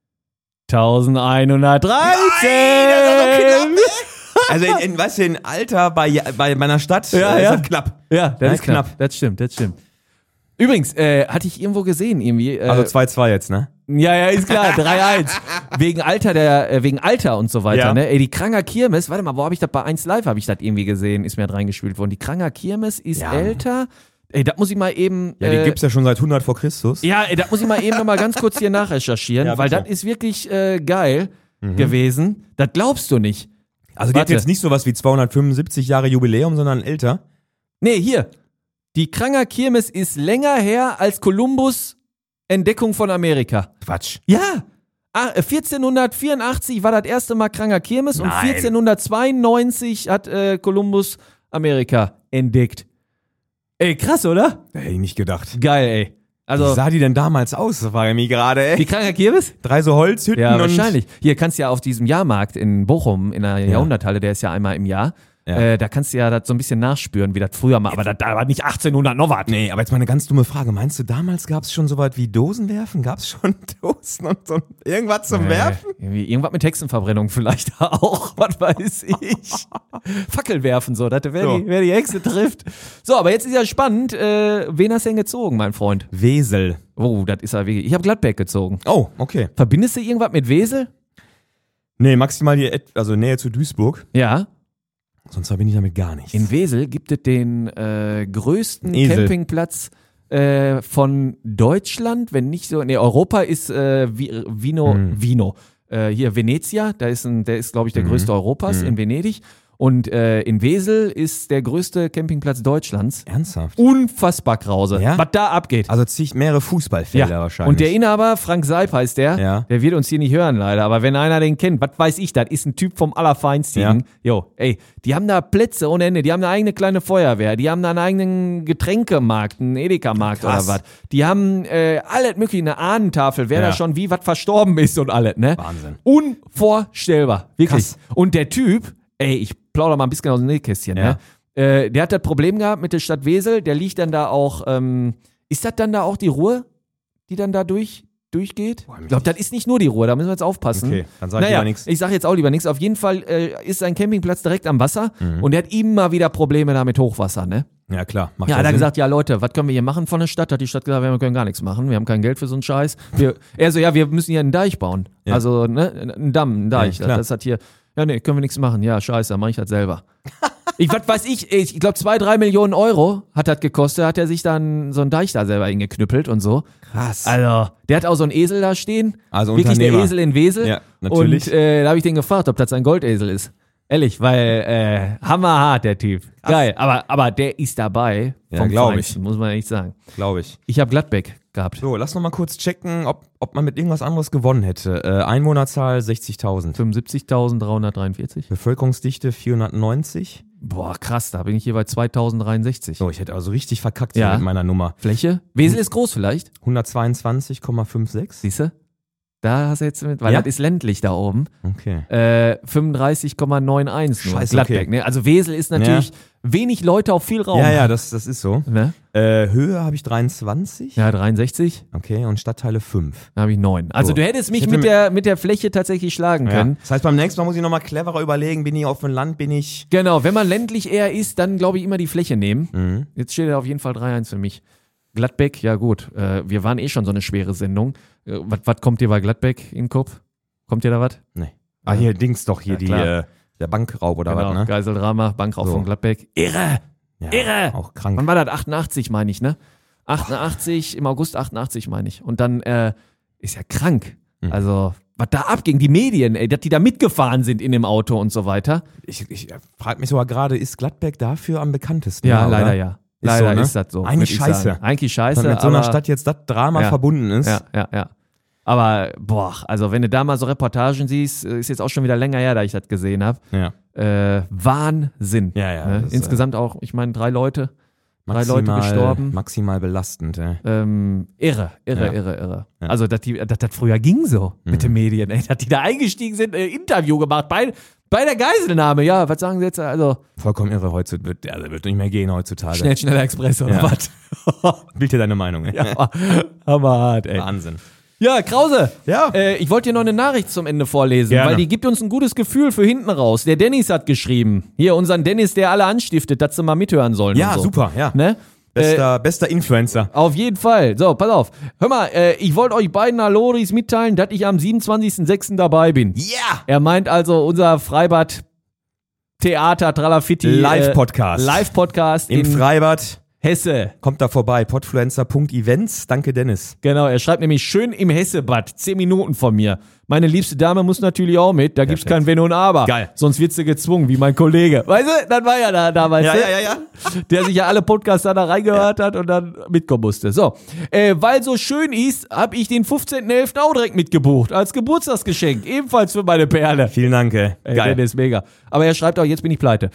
elfhundertdreizehn. Also in, in, weißt du, in Alter bei, bei meiner Stadt Ja, äh, ja. ist das knapp. Ja, das Ja, ist knapp. knapp. Das stimmt, das stimmt. Übrigens, äh, hatte ich irgendwo gesehen, irgendwie. Äh, Also zwei zwei jetzt, ne? ja, ja, ist klar, drei eins. Wegen Alter der, äh, wegen Alter und so weiter, Ja. ne? Ey, die Kranger Kirmes, warte mal, wo habe ich das bei eins Live habe ich das irgendwie gesehen, ist mir halt reingespielt worden. Die Kranger Kirmes ist Ja. älter. Ey, das muss ich mal eben. Ja, die äh, gibt's ja schon seit hundert vor Christus. Ja, ey, das muss ich mal eben nochmal ganz kurz hier nachrecherchieren, Ja, weil bitte. das ist wirklich äh, geil gewesen. Das glaubst du nicht. Also die hat Warte. jetzt nicht sowas wie zweihundertfünfundsiebzig Jahre Jubiläum, sondern älter. Nee, hier. Die Kranger Kirmes ist länger her als Kolumbus Entdeckung von Amerika. Quatsch. Ja. Ah, äh, vierzehnhundertvierundachtzig war das erste Mal Kranger Kirmes und Nein. vierzehnhundertzweiundneunzig hat äh, Kolumbus Amerika entdeckt. Ey, krass, oder? Hätte ich nicht gedacht. Geil, ey. Wie Also, sah die denn damals aus? Das war ja mir gerade, die ey. Kranger Kirmes? Drei so Holzhütten Ja, und... wahrscheinlich. Hier kannst du ja auf diesem Jahrmarkt in Bochum, in der Jahrhunderthalle, der ist ja einmal im Jahr, Ja. äh, da kannst du ja das so ein bisschen nachspüren, wie das früher mal, aber das da war nicht achtzehnhundert noch was. Nee, aber jetzt mal eine ganz dumme Frage. Meinst du, damals gab's schon so was wie Dosenwerfen? Gab's schon Dosen und so irgendwas zum Werfen? Äh, irgendwie, irgendwas mit Hexenverbrennung vielleicht auch, was weiß ich. Fackel werfen, so, dass wer, So. die, wer die Hexe trifft. So, aber jetzt ist ja spannend, äh, wen hast du denn gezogen, mein Freund? Wesel. Oh, das ist ja wirklich, ich habe Gladbeck gezogen. Oh, okay. Verbindest du irgendwas mit Wesel? Nee, maximal die, Et- also Nähe zu Duisburg. Ja. Sonst verbinde ich damit gar nichts. In Wesel gibt es den äh, größten Esel. Campingplatz äh, von Deutschland, wenn nicht so, nee, Europa ist äh, Vi- Vino, Hm. Vino. Äh, hier Venezia, da ist ein, der ist, glaube ich, der größte Europas Hm. in Venedig. Und äh, in Wesel ist der größte Campingplatz Deutschlands. Ernsthaft? Unfassbar Krause, Ja? was da abgeht. Also zieht mehrere Fußballfelder wahrscheinlich. Und der Inhaber, Frank Seip heißt der, Ja. der wird uns hier nicht hören leider, aber wenn einer den kennt, was weiß ich, das ist ein Typ vom Allerfeinstigen. Jo, ey, die haben da Plätze ohne Ende, die haben eine eigene kleine Feuerwehr, die haben da einen eigenen Getränkemarkt, einen Edeka-Markt oder Krass. was. Die haben äh, alles mögliche, eine Ahnentafel, wer Ja. da schon wie was verstorben ist und alles, ne? Wahnsinn. Unvorstellbar, wirklich. Krass. Und der Typ, ey, ich plauder mal ein bisschen aus dem Nähkästchen, Ja. ne? Äh, der hat das Problem gehabt mit der Stadt Wesel, der liegt dann da auch, ähm, ist das dann da auch die Ruhr, die dann da durch, durchgeht? Ich glaube, das ist nicht nur die Ruhr, da müssen wir jetzt aufpassen. Okay, dann sag ich naja, lieber nichts. ich sag jetzt auch lieber nichts. Auf jeden Fall äh, ist sein Campingplatz direkt am Wasser Mhm. und der hat immer wieder Probleme da mit Hochwasser, ne? Ja, klar. Macht Ja, hat er Sinn. gesagt, ja Leute, was können wir hier machen von der Stadt? Hat die Stadt gesagt, wir können gar nichts machen, wir haben kein Geld für so einen Scheiß. Wir, er so, ja, wir müssen hier einen Deich bauen. Ja. Also, ne, einen Damm, einen Deich. Ja, klar. das hat hier, ja, nee, können wir nichts machen. Ja, scheiße, dann mach ich das selber. Ich, was weiß ich, ich glaube zwei, drei Millionen Euro hat das gekostet, hat er sich dann so einen Deich da selber hingeknüppelt und so. Krass. Also, der hat auch so einen Esel da stehen. Also Wirklich der Unternehmer. Esel in Wesel. Ja, natürlich. Und äh, da habe ich den gefragt, ob das ein Goldesel ist. Ehrlich, weil äh, hammerhart der Typ. Geil, aber, aber der ist dabei. Ja, vom glaub Feinsten, muss man echt sagen. Glaube ich. Ich habe Gladbeck gehabt. So, lass noch mal kurz checken, ob, ob man mit irgendwas anderes gewonnen hätte. Äh, Einwohnerzahl sechzigtausend. fünfundsiebzigtausenddreihundertdreiundvierzig. Bevölkerungsdichte vierhundertneunzig. Boah, krass, da bin ich jeweils zweitausenddreiundsechzig. So, ich hätte also richtig verkackt hier Ja. mit meiner Nummer. Fläche? Wesel ist groß vielleicht, hundertzweiundzwanzig Komma fünfundsechzig. siehst du? Da hast du jetzt mit, weil Ja? das ist ländlich da oben. Okay. Äh, fünfunddreißig Komma einundneunzig nur. Scheiße, Gladbeck, okay. ne? Also Wesel ist natürlich wenig Leute auf viel Raum. Ja, ja, das, das ist so. Ne? Äh, Höhe habe ich dreiundzwanzig. Ja, dreiundsechzig. Okay, und Stadtteile fünf. Da habe ich neun. Also So. du hättest mich Ich hätte mit mir- der, mit der Fläche tatsächlich schlagen können. Das heißt, beim nächsten Mal muss ich nochmal cleverer überlegen, bin ich auf dem Land, bin ich... Genau, wenn man ländlich eher ist, dann glaube ich immer die Fläche nehmen. Mhm. Jetzt steht er auf jeden Fall drei eins für mich. Gladbeck, ja gut, äh, wir waren eh schon so eine schwere Sendung. Äh, was kommt dir bei Gladbeck in den Kopf? Kommt dir da was? Nee. Ah, hier Dings doch, hier Ja, die, klar. äh, der Bankraub oder Genau, was, ne? Geiseldrama, Bankraub So. von Gladbeck. Irre! Ja, Irre! Auch krank. Wann war das? achtundachtzig meine ich, ne? achtundachtzig, im August achtundachtzig meine ich. Und dann äh, ist ja krank. Mhm. Also, was da abging, die Medien, ey, dass die da mitgefahren sind in dem Auto und so weiter. Ich, ich frage mich sogar gerade, ist Gladbeck dafür am bekanntesten? Ja, oder? leider ja. Ist Leider so, ne? ist das so. Eigentlich würd ich scheiße. sagen. Eigentlich scheiße. Dass mit so einer aber, Stadt jetzt das Drama Ja. verbunden ist. Ja, ja, ja. Aber, boah, also wenn du da mal so Reportagen siehst, ist jetzt auch schon wieder länger her, da ich das gesehen habe. Ja. Äh, Wahnsinn. Ja, ja, Ne? das, Insgesamt auch, ich meine, drei Leute, drei Maximal, Leute gestorben. Maximal belastend, ja. Ähm, irre, irre, Ja. irre, irre. Ja. Also, dass die, dass das früher ging so mit Mhm. den Medien, ey, dass die da eingestiegen sind, äh, Interview gemacht bei, bei der Geiselnahme. Ja, was sagen sie jetzt? Also, Vollkommen irre heutzutage. Wird, also wird nicht mehr gehen heutzutage. schnell, schneller Express oder Ja. was? Bild dir deine Meinung, ey. Ja, hammerhart, ey. Wahnsinn. Ja, Krause. Ja. Äh, ich wollte dir noch eine Nachricht zum Ende vorlesen, Gerne. weil die gibt uns ein gutes Gefühl für hinten raus. Der Dennis hat geschrieben. Hier, unseren Dennis, der alle anstiftet, dass sie mal mithören sollen. Ja, und so. super, ja. Ne? Äh, Bester, bester Influencer. auf jeden Fall. So, pass auf. Hör mal, äh, ich wollte euch beiden Aloris mitteilen, dass ich am siebenundzwanzigsten sechsten dabei bin. Ja! Er meint also unser Freibad Theater Tralafitti Live-Podcast. Äh, Live-Podcast Im in Freibad. Hesse. Kommt da vorbei. podfluencer Punkt events. Danke, Dennis. Genau, er schreibt nämlich schön im Hessebad, zehn Minuten von mir. Meine liebste Dame muss natürlich auch mit, da gibt's Perfekt. kein Wenn und Aber. Geil. Sonst wird sie gezwungen, wie mein Kollege. Weißt du, dann war ja da damals, Ja, ne? ja, ja, ja. der sich ja alle Podcasts da reingehört hat und dann mitkommen musste. So, äh, weil so schön ist, habe ich den fünfzehnten elften auch direkt mitgebucht, als Geburtstagsgeschenk, ebenfalls für meine Perle. Vielen Dank, ey. Ey, Geil. der ist mega. Aber er schreibt auch, jetzt bin ich pleite.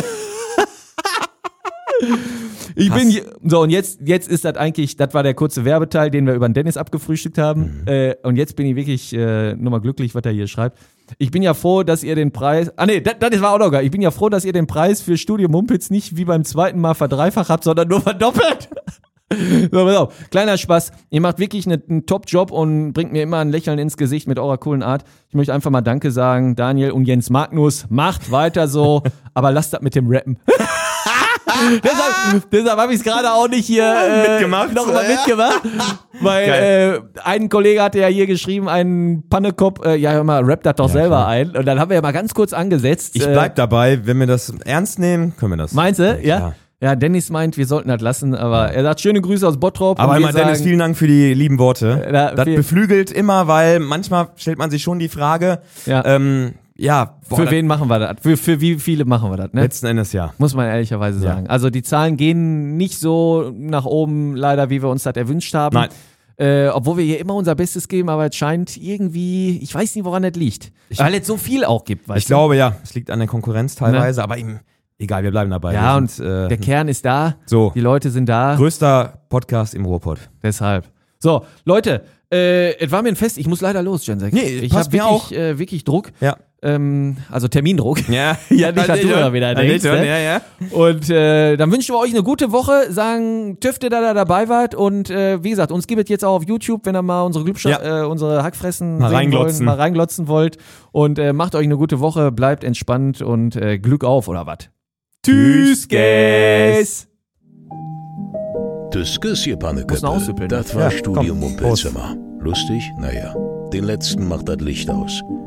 Ich bin hier, so und jetzt, jetzt ist das eigentlich, das war der kurze Werbeteil, den wir über den Dennis abgefrühstückt haben. Mhm. Äh, und jetzt bin ich wirklich äh, nur mal glücklich, was er hier schreibt. Ich bin ja froh, dass ihr den Preis, ah nee, das, das war auch noch geil. Ich bin ja froh, dass ihr den Preis für Studio Mumpitz nicht wie beim zweiten Mal verdreifacht habt, sondern nur verdoppelt. So, pass auf. Kleiner Spaß. Ihr macht wirklich eine, einen Top-Job und bringt mir immer ein Lächeln ins Gesicht mit eurer coolen Art. Ich möchte einfach mal Danke sagen, Daniel und Jens Magnus. Macht weiter so, aber lasst das mit dem Rappen. deshalb deshalb habe ich es gerade auch nicht hier äh, Mitgemacht. noch mal Ja. mitgemacht. Weil äh, ein Kollege hatte ja hier geschrieben, ein Pannekopf, äh, ja hör mal, rappt das doch Ja, selber klar. ein. Und dann haben wir ja mal ganz kurz angesetzt. Ich äh, bleib dabei. Wenn wir das ernst nehmen, können wir das. Meinst du? Ja? klar. Ja, Dennis meint, wir sollten das lassen, aber er sagt, schöne Grüße aus Bottrop. Aber und immer, wir Dennis, sagen, vielen Dank für die lieben Worte. Ja, das viel- beflügelt immer, weil manchmal stellt man sich schon die Frage, Ja. ähm, ja. Boah, für das- wen machen wir das? Für, für wie viele machen wir das, ne? Letzten Endes ja. Muss man ehrlicherweise Ja. sagen. Also die Zahlen gehen nicht so nach oben, leider, wie wir uns das erwünscht haben. Nein. Äh, obwohl wir hier immer unser Bestes geben, aber es scheint irgendwie, ich weiß nicht, woran das liegt. Weil es so viel auch gibt, weißt Ich glaube, ja. Es liegt an der Konkurrenz teilweise, aber eben, egal, wir bleiben dabei. du? Ja, Wir und sind, äh, der Kern ist da, so. die Leute sind da, Größter Podcast im Ruhrpott. deshalb. So, Leute, äh, es war mir ein Fest, ich muss leider los, Jensek. Nee, ich passt habe mir wirklich, äh, wirklich Druck, Ja. ähm, also Termindruck. Ja. Ja, nicht, dass du da wieder denkst, ne? Ja, ja. Und äh, dann wünschen wir euch eine gute Woche, sagen Tüfte, da da dabei wart und äh, wie gesagt, uns gibt es jetzt auch auf YouTube, wenn ihr mal unsere Glübscha Ja. äh, unsere Hackfressen Mal sehen reinglotzen. wollt, mal reinglotzen wollt und äh, macht euch eine gute Woche, bleibt entspannt und äh, Glück auf oder was? Tschüss, Guys! Das Küss hier, Muss noch Panneköppe. aussüppeln. Das war Ja, Studio komm, Mumpelzimmer. Lustig? Naja. Den letzten macht das Licht aus.